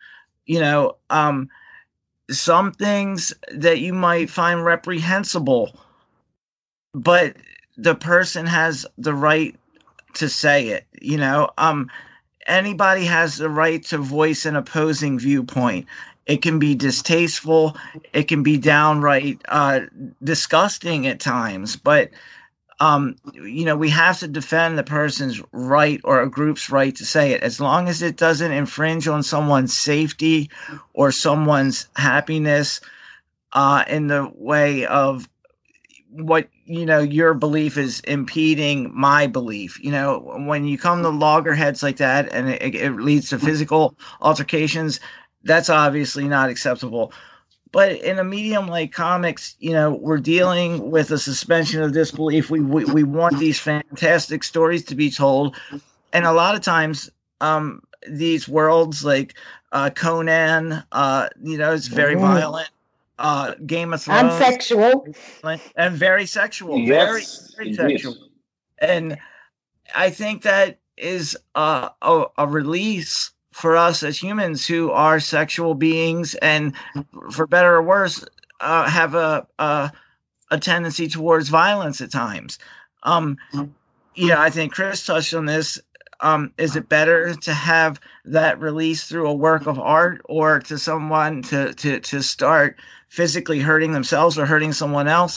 Some things that you might find reprehensible, but the person has the right to say it. Anybody has the right to voice an opposing viewpoint. It can be distasteful. It can be downright disgusting at times, but we have to defend the person's right or a group's right to say it, as long as it doesn't infringe on someone's safety or someone's happiness in the way of what your belief is impeding my belief. When you come to loggerheads like that and it leads to physical altercations, that's obviously not acceptable. But in a medium like comics, we're dealing with a suspension of disbelief. We want these fantastic stories to be told, and a lot of times these worlds like Conan, it's very violent. Game of Thrones, and sexual, and very sexual, Yes, very indeed. sexual. And I think that is a release for us as humans who are sexual beings, and for better or worse, have a tendency towards violence at times. I think Chris touched on this. Is it better to have that release through a work of art, or to someone to start physically hurting themselves or hurting someone else?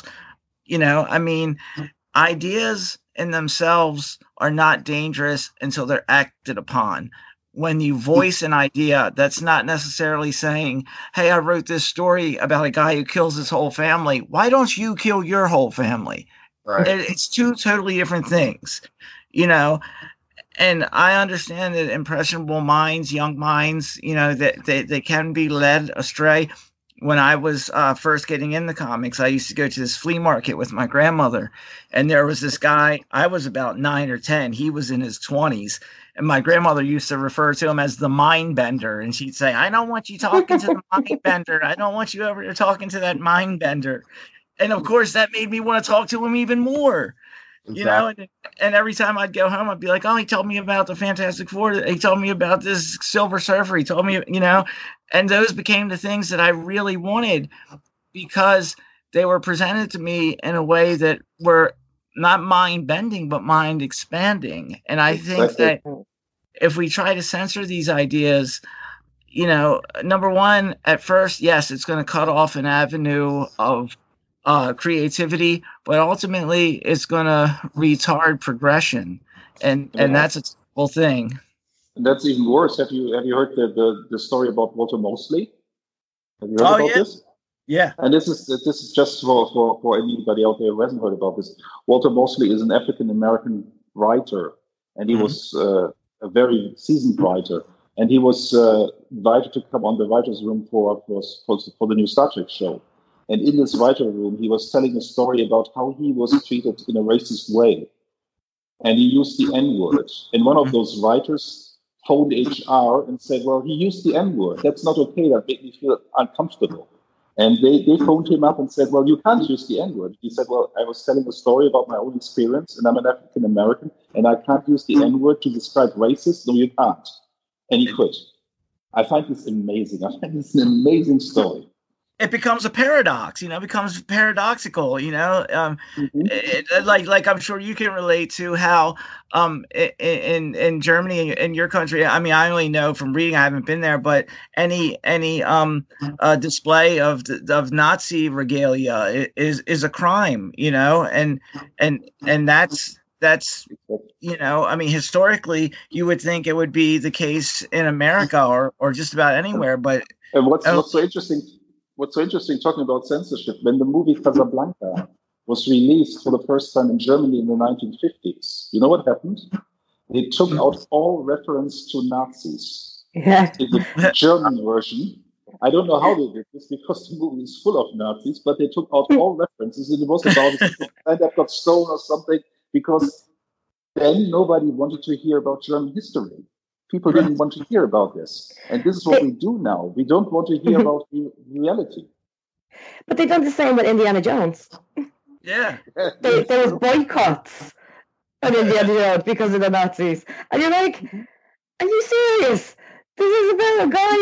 Ideas in themselves are not dangerous until they're acted upon. When you voice an idea, that's not necessarily saying, hey, I wrote this story about a guy who kills his whole family. Why don't you kill your whole family? Right. It's two totally different things, And I understand that impressionable minds, young minds, that they can be led astray. When I was first getting into comics, I used to go to this flea market with my grandmother, and there was this guy. I was about 9 or 10. He was in his 20s, and my grandmother used to refer to him as the mind bender, and she'd say, "I don't want you talking to the mind bender. I don't want you over there talking to that mind bender." And of course, that made me want to talk to him even more. Exactly. And every time I'd go home, I'd be like, oh, he told me about the Fantastic Four. He told me about this Silver Surfer. He told me, and those became the things that I really wanted, because they were presented to me in a way that were not mind bending, but mind expanding. And I think that if we try to censor these ideas, number one, at first, yes, it's going to cut off an avenue of creativity, but ultimately it's going to retard progression, and that's a whole thing. And that's even worse. Have you heard the story about Walter Mosley? Have you heard about this? Yeah. And this is just for anybody out there who hasn't heard about this. Walter Mosley is an African American writer, and he was a very seasoned writer, and he was invited to come on the writers' room for the new Star Trek show. And in this writer room, he was telling a story about how he was treated in a racist way. And he used the N-word. And one of those writers phoned HR and said, well, he used the N-word. That's not okay. That made me feel uncomfortable. And they phoned him up and said, well, you can't use the N-word. He said, well, I was telling a story about my own experience, and I'm an African-American, and I can't use the N-word to describe racists. No, you can't. And he quit. I find this amazing. I find this an amazing story. It becomes a paradox, becomes paradoxical, like I'm sure you can relate to how in Germany, in your country, I only know from reading, I haven't been there, but any display of Nazi regalia is a crime, and that's historically you would think it would be the case in America or just about anywhere, but and what's so interesting. What's so interesting, talking about censorship, when the movie Casablanca was released for the first time in Germany in the 1950s, you know what happened? They took out all reference to Nazis. Yeah. In the German version, I don't know how they did this because the movie is full of Nazis, but they took out all references. And it was about a that got stolen or something, because then nobody wanted to hear about German history. People didn't want to hear about this. And this is what we do now. We don't want to hear about reality. But they done the same with Indiana Jones. Yeah. There was boycotts on Indiana Jones because of the Nazis, and you're like, are you serious? This is about a guy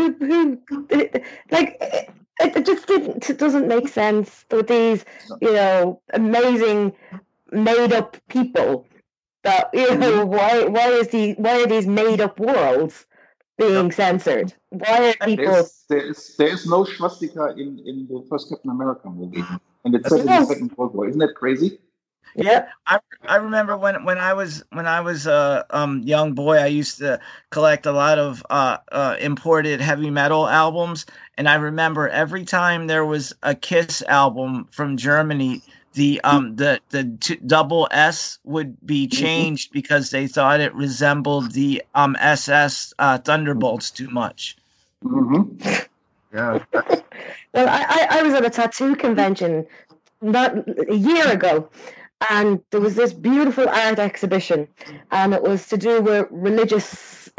who like it just doesn't make sense with these, amazing made up people. That why are these made up worlds being censored? Why are people? There's no swastika in the first Captain America movie, and it's set in the Second World War. Isn't that crazy? Yeah, I remember when I was a young boy, I used to collect a lot of imported heavy metal albums, and I remember every time there was a Kiss album from Germany, the double S would be changed because they thought it resembled the SS Thunderbolts too much. Mm-hmm. Yeah. Well, I was at a tattoo convention not a year ago, and there was this beautiful art exhibition, and it was to do with religious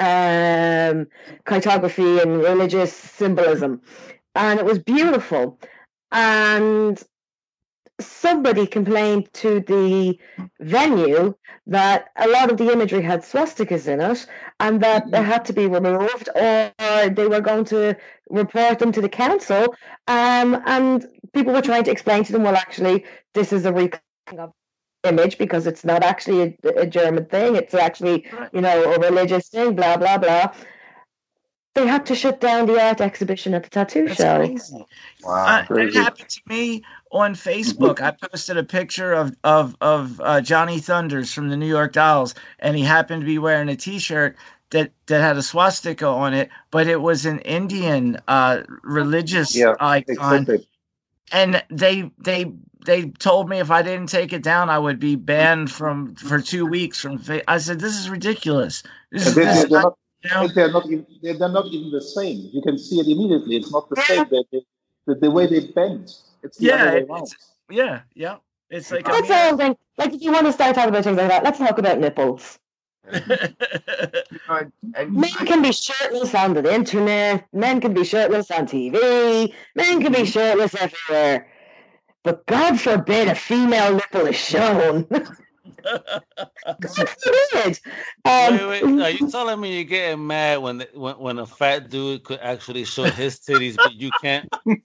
cartography and religious symbolism, and it was beautiful. And somebody complained to the venue that a lot of the imagery had swastikas in it, and that they had to be removed, or they were going to report them to the council. And people were trying to explain to them, well, actually, this is a recoloring of image because it's not actually a German thing. It's actually, a religious thing, blah, blah, blah. They had to shut down the art exhibition at the tattoo show. Crazy. Wow. That happened to me on Facebook. I posted a picture of Johnny Thunders from the New York Dolls, and he happened to be wearing a T-shirt that had a swastika on it, but it was an Indian religious icon. Exactly. And they told me if I didn't take it down, I would be banned for 2 weeks from. I said, "This is ridiculous." They're not even the same. You can see it immediately. It's not the same. The way they bend, it's the other way around. Yeah. It's like that's all thing. Like, if you want to start talking about things like that, let's talk about nipples. Men can be shirtless on the internet. Men can be shirtless on TV. Men can be shirtless everywhere. But God forbid a female nipple is shown. God forbid. Wait. Are you telling me you're getting mad when a fat dude could actually show his titties, but you can't?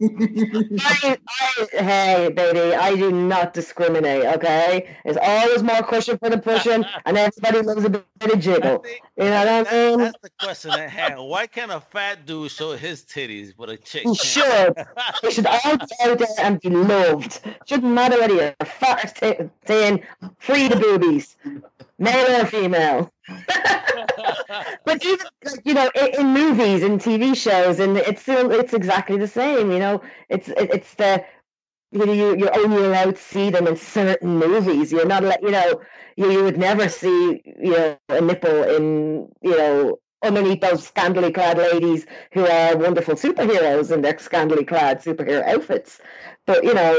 Hey, baby, I do not discriminate, okay? There's always more cushion for the pushing, and everybody loves a bit of jiggle. You know what I mean? That's the question at hand. Why can't a fat dude show his titties, but a chick can't? Should. They should all be out there and be loved. Shouldn't matter whether you're fat or thin, free the boobies, male or female. But even, in movies and TV shows, and it's exactly the same. It's the you're only allowed to see them in certain movies. You're not you would never see a nipple in underneath those scantily clad ladies who are wonderful superheroes in their scantily clad superhero outfits. But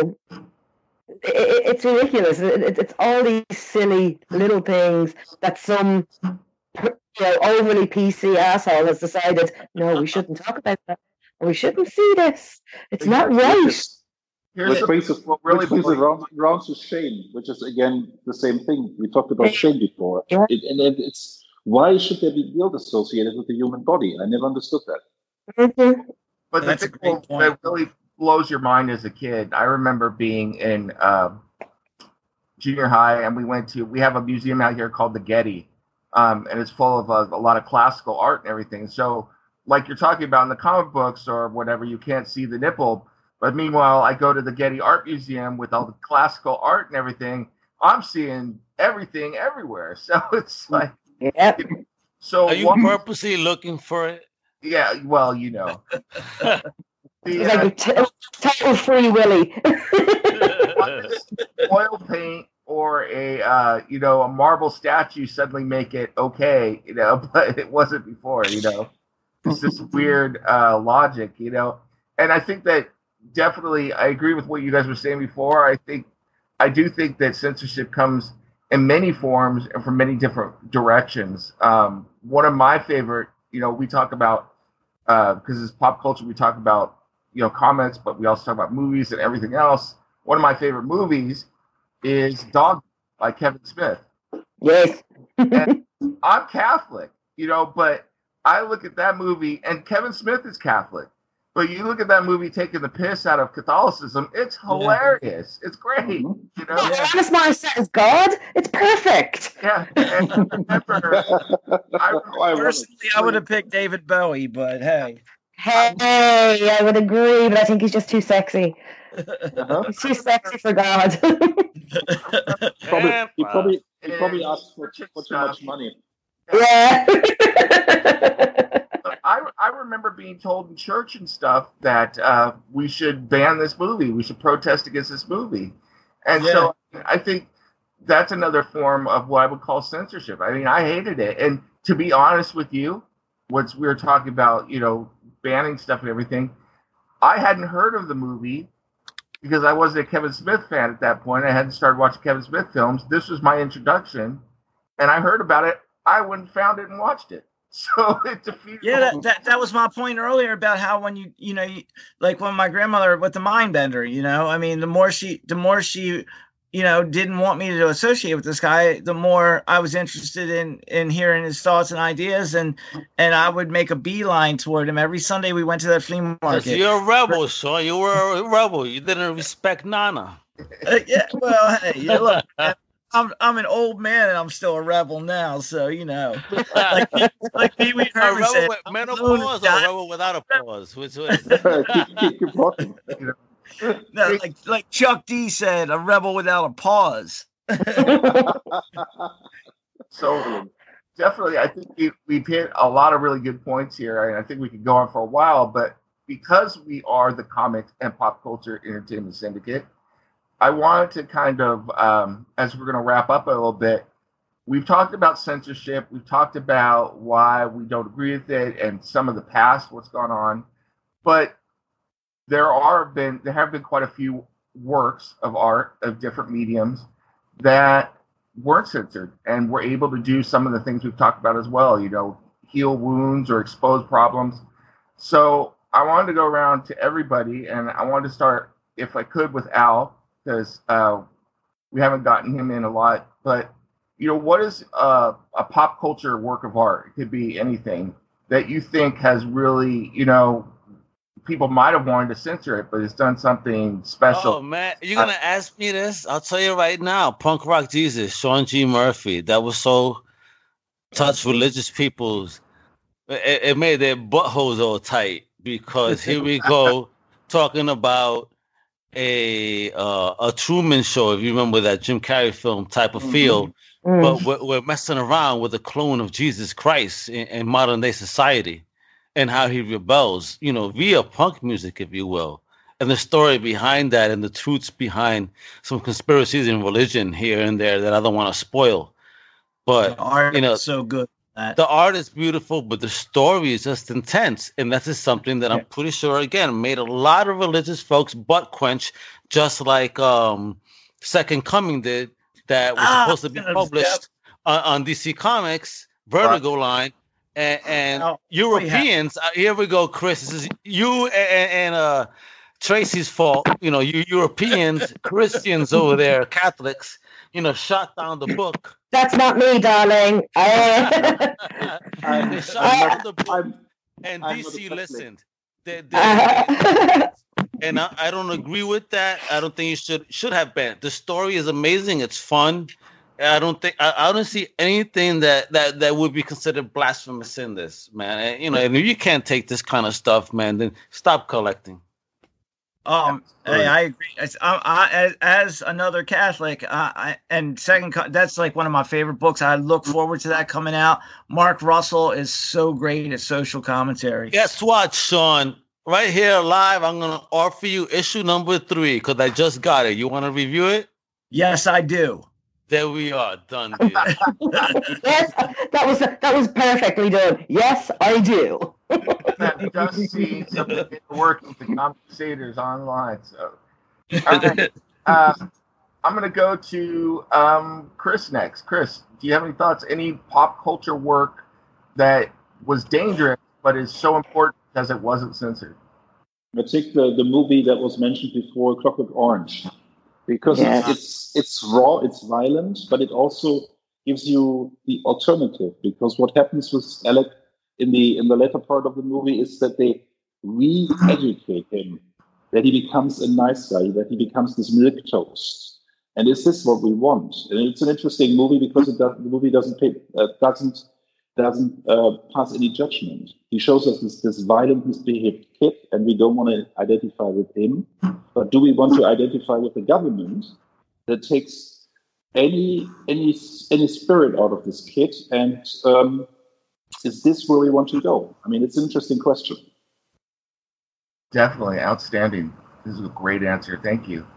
it's ridiculous. It's all these silly little things that some overly PC asshole has decided, no, we shouldn't talk about that. Or we shouldn't see this. It's not right. Which brings us around to shame, which is again the same thing. We talked about shame before. Yeah. And it's, why should there be guilt associated with the human body? I never understood that. Mm-hmm. But the thing that really blows your mind as a kid, I remember being in junior high, and we have a museum out here called the Getty, and it's full of a lot of classical art and everything. So, like you're talking about in the comic books or whatever, you can't see the nipple. But meanwhile, I go to the Getty Art Museum with all the classical art and everything. I'm seeing everything everywhere. So it's like, yep. So are you purposely looking for it? Yeah, well, like total free willy. Oil paint or a marble statue suddenly make it okay, but it wasn't before. It's this weird logic, and I think that definitely I agree with what you guys were saying before. I do think that censorship comes in many forms and from many different directions. One of my favorite, we talk about because it's pop culture. We talk about comments, but we also talk about movies and everything else. One of my favorite movies is Dog by Kevin Smith. Yes. And I'm Catholic, but I look at that movie, and Kevin Smith is Catholic. But you look at that movie taking the piss out of Catholicism, it's hilarious. It's great. Alanis Morissette is God. It's perfect. Yeah. And I would have picked David Bowie, but hey. Hey, I would agree, but I think he's just too sexy. He's too sexy for God. He probably asked for too much money. Yeah. I remember being told in church and stuff that we should ban this movie. We should protest against this movie. And so I think that's another form of what I would call censorship. I mean, I hated it. And to be honest with you, once we were talking about, banning stuff and everything, I hadn't heard of the movie because I wasn't a Kevin Smith fan at that point. I hadn't started watching Kevin Smith films. This was my introduction. And I heard about it. I went and found it and watched it. So it defeated. Yeah, that was my point earlier about how when you like when my grandmother with the mind bender, I mean, the more she didn't want me to associate with this guy, the more I was interested in hearing his thoughts and ideas, and I would make a beeline toward him every Sunday. We went to that flea market. You're a rebel, Sean. You were a rebel. You didn't respect Nana. Yeah, well, hey, look. I'm an old man and I'm still a rebel now, so like Pee Wee Herman said, a rebel with menopause or a rebel without a pause? Which way? Keep talking. No, like Chuck D said, a rebel without a pause. So definitely, I think we've hit a lot of really good points here, and I think we could go on for a while. But because we are the Comics and Pop Culture Entertainment Syndicate, I wanted to kind of, as we're going to wrap up a little bit, we've talked about censorship. We've talked about why we don't agree with it and some of the past, what's gone on. But there have been quite a few works of art of different mediums that weren't censored and were able to do some of the things we've talked about as well, heal wounds or expose problems. So I wanted to go around to everybody, and I wanted to start, if I could, with Al, because we haven't gotten him in a lot. But, what is a pop culture work of art? It could be anything that you think has really, people might have wanted to censor it, but it's done something special. Oh, man. You're going to ask me this? I'll tell you right now. Punk Rock Jesus, Sean G. Murphy. That was so touched religious peoples. It made their buttholes all tight, because here we go talking about a Truman Show, if you remember that Jim Carrey film type of feel, but we're messing around with a clone of Jesus Christ in modern day society and how he rebels, via punk music, if you will, and the story behind that and the truths behind some conspiracies in religion here and there that I don't want to spoil. But the art is so good. The art is beautiful, but the story is just intense. And that's just something that I'm pretty sure, again, made a lot of religious folks butt quench, just like Second Coming did, that was supposed to be published on DC Comics, Vertigo line. And Europeans, here we go, Chris. This is you and Tracy's fault. You Europeans, Christians over there, Catholics, shot down the book. That's not me, darling. They shot down the book, and DC listened. And I don't agree with that. I don't think you should have banned. The story is amazing. It's fun. I don't see anything that would be considered blasphemous in this, man. And, and if you can't take this kind of stuff, man, then stop collecting. Hey, I agree. As another Catholic, that's like one of my favorite books. I look forward to that coming out. Mark Russell is so great at social commentary. Guess what, Sean? Right here live, I'm going to offer you issue number 3 because I just got it. You want to review it? Yes, I do. There we are. Done. Deal. Yes, that was perfectly done. Yes, I do. That does see something working with the conversators online. So, all right. I'm going to go to Chris next. Chris, do you have any thoughts? Any pop culture work that was dangerous but is so important because it wasn't censored? I take the movie that was mentioned before, Clockwork Orange, because it's raw, it's violent, but it also gives you the alternative. Because what happens with Alec in the latter part of the movie is that they re-educate him, that he becomes a nice guy, that he becomes this milquetoast. And is this what we want? And it's an interesting movie because the movie doesn't pass any judgment. He shows us this violent, misbehaved kid, and we don't want to identify with him. But do we want to identify with the government that takes any spirit out of this kid? And is this where we want to go? I mean, it's an interesting question. Definitely outstanding. This is a great answer. Thank you.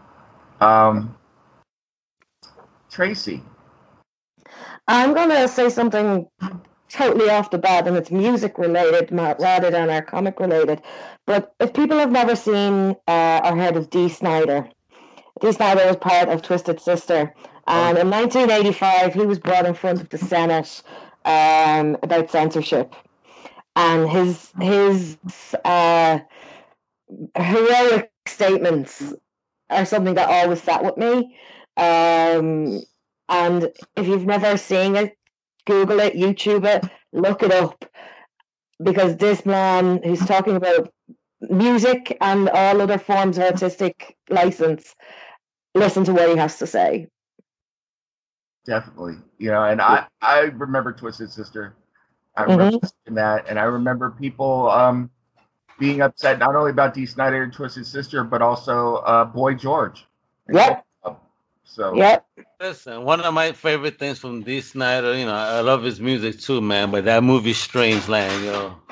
Tracy. I'm going to say something totally off the bat, and it's music related rather than our comic related. But if people have never seen or heard of Dee Snider was part of Twisted Sister. And in 1985, he was brought in front of the Senate about censorship. And his heroic statements are something that always sat with me. And if you've never seen it, Google it, YouTube it, look it up, because this man who's talking about music and all other forms of artistic license, listen to what he has to say. Definitely. And I remember Twisted Sister. I remember that, and I remember people being upset not only about Dee Snider and Twisted Sister, but also Boy George. Yep. So yep. Listen, one of my favorite things from Dee Snider, I love his music too, man. But that movie, Strangeland,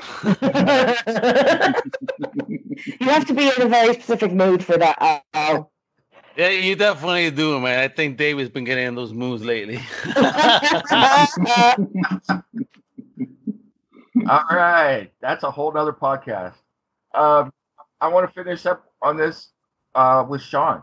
You have to be in a very specific mood for that. Yeah, you definitely do, man. I think David's been getting in those moods lately. All right, that's a whole nother podcast. I want to finish up on this with Sean.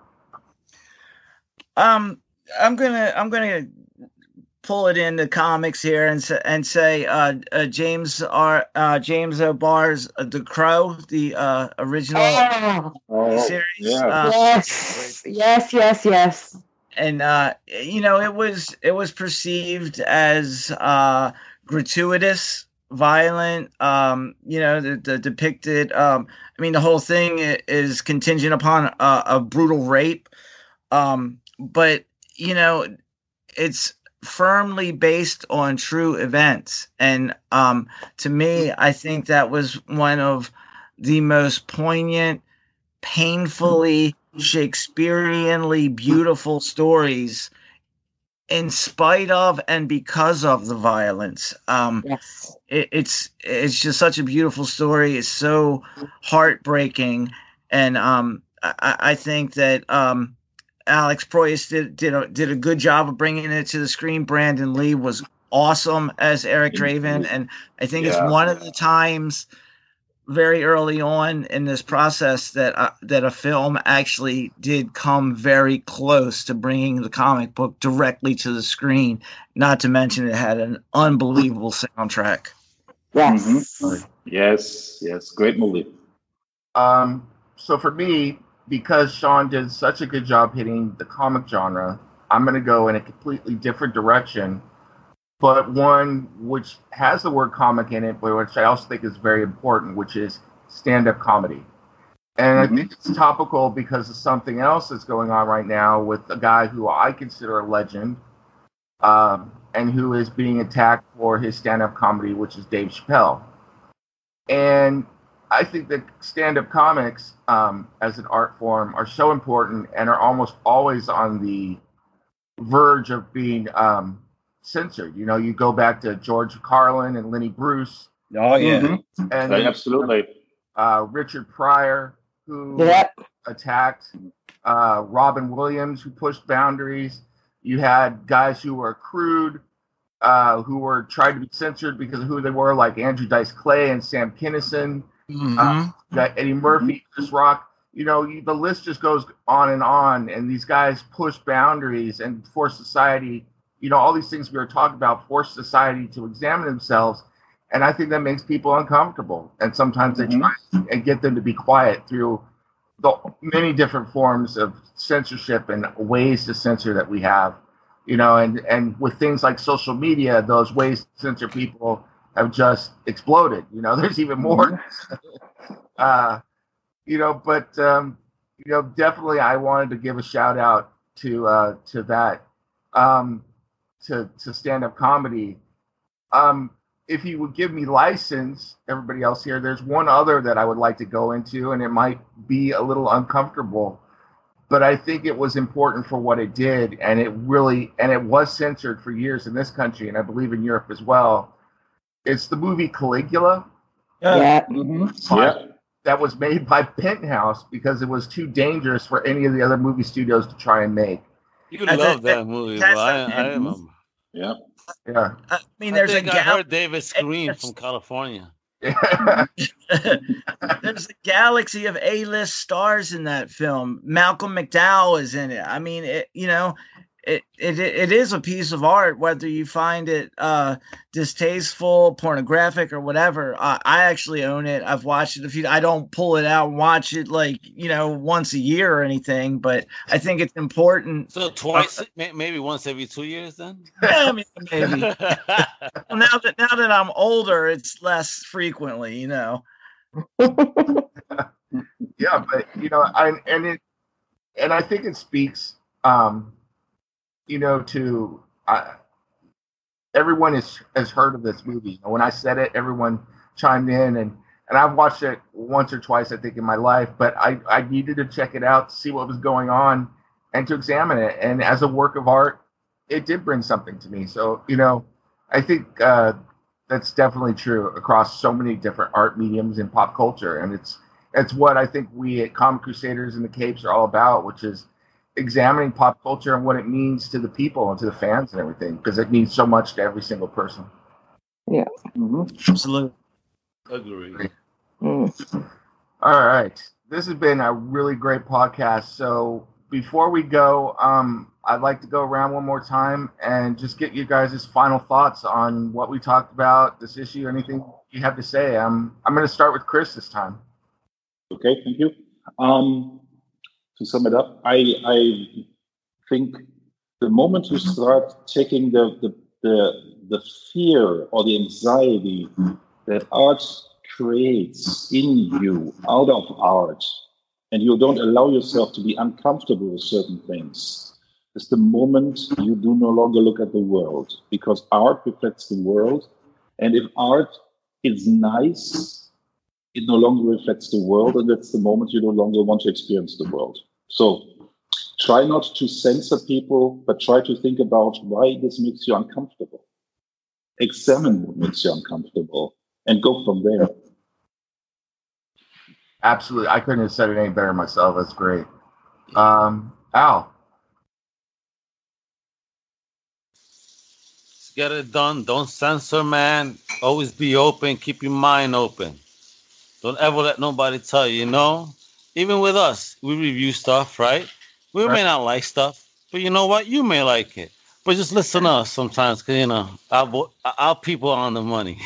I'm gonna pull it into comics here and say James O'Barr's The Crow, the original series. Yeah. Yes. And it was perceived as gratuitous, violent. The depicted. The whole thing is contingent upon a brutal rape. But it's firmly based on true events, and to me, I think that was one of the most poignant, painfully Shakespeareanly beautiful stories, in spite of and because of the violence. Yes. It's just such a beautiful story. It's so heartbreaking, and I think that Alex Proyas did a good job of bringing it to the screen. Brandon Lee was awesome as Eric Draven, and I think it's one of the times very early on in this process that a film actually did come very close to bringing the comic book directly to the screen. Not to mention it had an unbelievable soundtrack. Yes. Mm-hmm. Yes, great movie. So for me, because Sean did such a good job hitting the comic genre, I'm going to go in a completely different direction, but one which has the word comic in it, but which I also think is very important, which is stand-up comedy. And I think it's topical because of something else that's going on right now with a guy who I consider a legend, and who is being attacked for his stand-up comedy, which is Dave Chappelle. And I think that stand-up comics, as an art form, are so important and are almost always on the verge of being censored. You go back to George Carlin and Lenny Bruce. Oh yeah, and absolutely. Richard Pryor, who attacked Robin Williams, who pushed boundaries. You had guys who were crude, who were tried to be censored because of who they were, like Andrew Dice Clay and Sam Kinison. Got Eddie Murphy, Chris Rock. The list just goes on, and these guys push boundaries and force society. All these things we were talking about force society to examine themselves, And I think that makes people uncomfortable. And sometimes they try and get them to be quiet through the many different forms of censorship and ways to censor that we have. And with things like social media, those ways to censor people have just exploded. There's even more. Definitely I wanted to give a shout out to that, to stand-up comedy. If you would give me license, everybody else here, there's one other that I would like to go into, and it might be a little uncomfortable, but I think it was important for what it did, and it was censored for years in this country, and I believe in Europe as well. It's the movie Caligula. Yeah. That was made by Penthouse because it was too dangerous for any of the other movie studios to try and make. You love that movie, bro. I remember. Yeah. Yeah. I mean, I heard David scream from California. There's a galaxy of A-list stars in that film. Malcolm McDowell is in it. I mean, it is a piece of art, whether you find it distasteful, pornographic, or whatever. I actually own it. I've watched it I don't pull it out and watch it once a year or anything, but I think it's important. So twice, maybe once every 2 years, then. Yeah, maybe. Now that I'm older, it's less frequently. Yeah, but I think it speaks. To everyone has heard of this movie. When I said it, everyone chimed in, and I've watched it once or twice, I think, in my life. But I needed to check it out to see what was going on and to examine it. And as a work of art, it did bring something to me. So I think that's definitely true across so many different art mediums and pop culture. And it's what I think we at Comic Crusaders and the Capes are all about, which is examining pop culture and what it means to the people and to the fans and everything, because it means so much to every single person. Yeah. Absolutely. Agree. All right. This has been a really great podcast. So before we go, I'd like to go around one more time and just get you guys' final thoughts on what we talked about, this issue, anything you have to say. I'm going to start with Chris this time. Okay, thank you. To sum it up, I think the moment you start taking the fear or the anxiety that art creates in you out of art, and you don't allow yourself to be uncomfortable with certain things, is the moment you do no longer look at the world, because art reflects the world, and if art is nice, it no longer reflects the world, and that's the moment you no longer want to experience the world. So try not to censor people, but try to think about why this makes you uncomfortable. Examine what makes you uncomfortable and go from there. Absolutely. I couldn't have said it any better myself. That's great. Al. Get it done. Don't censor, man. Always be open. Keep your mind open. Don't ever let nobody tell you, even with us, we review stuff, right? We may not like stuff, but you know what? You may like it. But just listen to us sometimes, because, our people are on the money.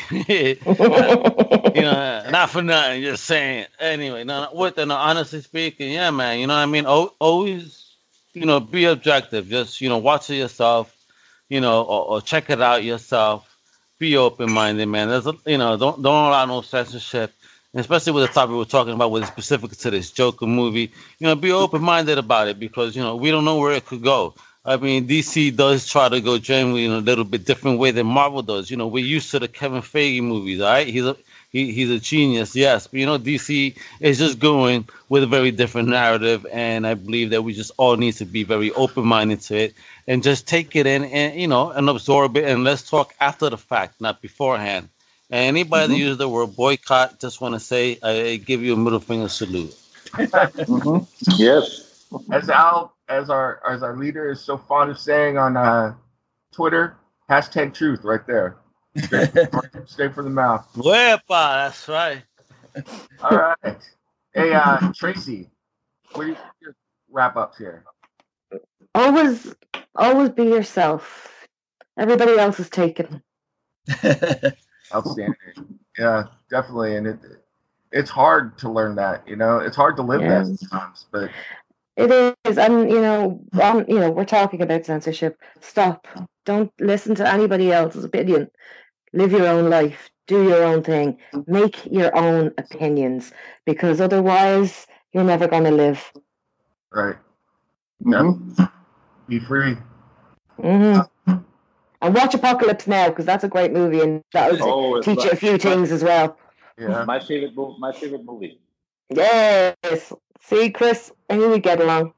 Not for nothing, just saying. Anyway, honestly speaking, yeah, man, you know what I mean? Always, be objective. Just, watch it yourself, or check it out yourself. Be open-minded, man. There's, don't allow no censorship. Especially with the topic we're talking about, with specific to this Joker movie, be open-minded about it, because we don't know where it could go. I mean, DC does try to go generally in a little bit different way than Marvel does. We're used to the Kevin Feige movies, all right? He's a genius, yes, but DC is just going with a very different narrative, and I believe that we just all need to be very open-minded to it and just take it in and absorb it, and let's talk after the fact, not beforehand. And anybody that uses the word boycott, just want to say, I give you a middle finger salute. Yes. As Al, as our leader is so fond of saying on Twitter, #truth right there. Straight from the mouth. Wepa, that's right. All right. Hey, Tracy, what do you your wrap ups here? Always be yourself. Everybody else is taken. Outstanding. Yeah, definitely. And it's hard to learn that, it's hard to live that sometimes, but it is. And we're talking about censorship. Stop. Don't listen to anybody else's opinion. Live your own life. Do your own thing. Make your own opinions, because otherwise you're never going to live. Right. Mm-hmm. Be free. Mm-hmm. And watch Apocalypse Now, because that's a great movie, and that'll teach you a few things as well. Yeah. My favorite movie. Yes. See, Chris, I knew we'd get along.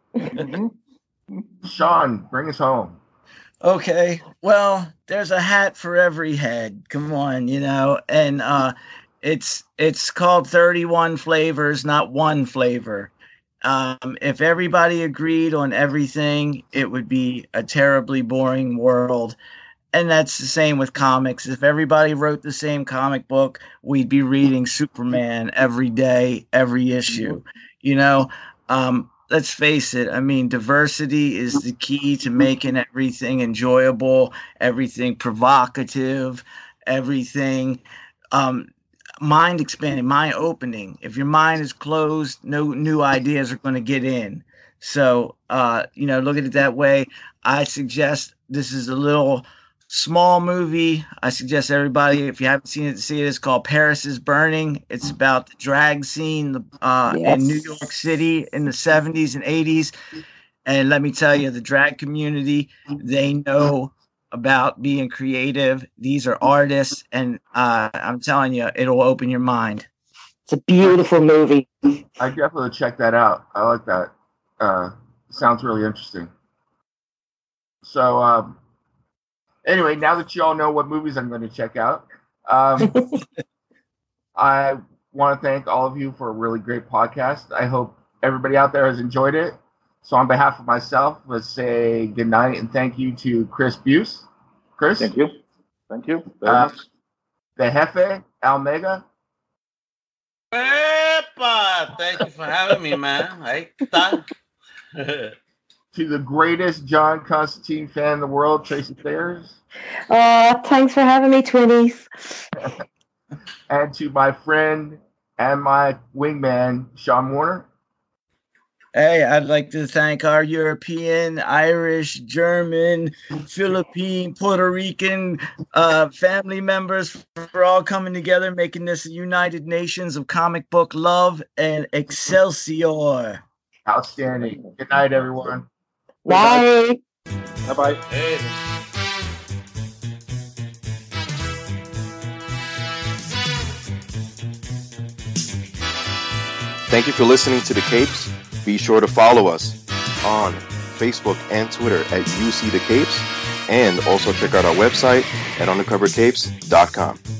Sean, bring us home. Okay. Well, there's a hat for every head. Come on, and it's called 31 Flavors, not one flavor. If everybody agreed on everything, it would be a terribly boring world. And that's the same with comics. If everybody wrote the same comic book, we'd be reading Superman every day, every issue. Let's face it. I mean, diversity is the key to making everything enjoyable, everything provocative, everything mind expanding, mind opening. If your mind is closed, no new ideas are going to get in. So, look at it that way. I suggest this is a little small movie. I suggest everybody, if you haven't seen it, to see it. It's called Paris is Burning. It's about the drag scene in New York City in the 70s and 80s. And let me tell you, the drag community, they know about being creative. These are artists, and I'm telling you, it'll open your mind. It's a beautiful movie. I definitely check that out. I like that. Sounds really interesting. So, anyway, now that you all know what movies I'm going to check out, I want to thank all of you for a really great podcast. I hope everybody out there has enjoyed it. So on behalf of myself, let's say good night and thank you to Chris Buse. Chris? Thank you. Thank you very much. The Jefe, Almega. Epa! Thank you for having me, man. Ahí está. To the greatest John Constantine fan in the world, Tracy Sayers. Thanks for having me, Twinnies. And to my friend and my wingman, Sean Warner. Hey, I'd like to thank our European, Irish, German, Philippine, Puerto Rican family members for all coming together, making this a United Nations of comic book love and Excelsior. Outstanding. Good night, everyone. Bye. Bye-bye. Hey. Thank you for listening to The Capes. Be sure to follow us on Facebook and Twitter at UC The Capes, and also check out our website at undercovercapes.com.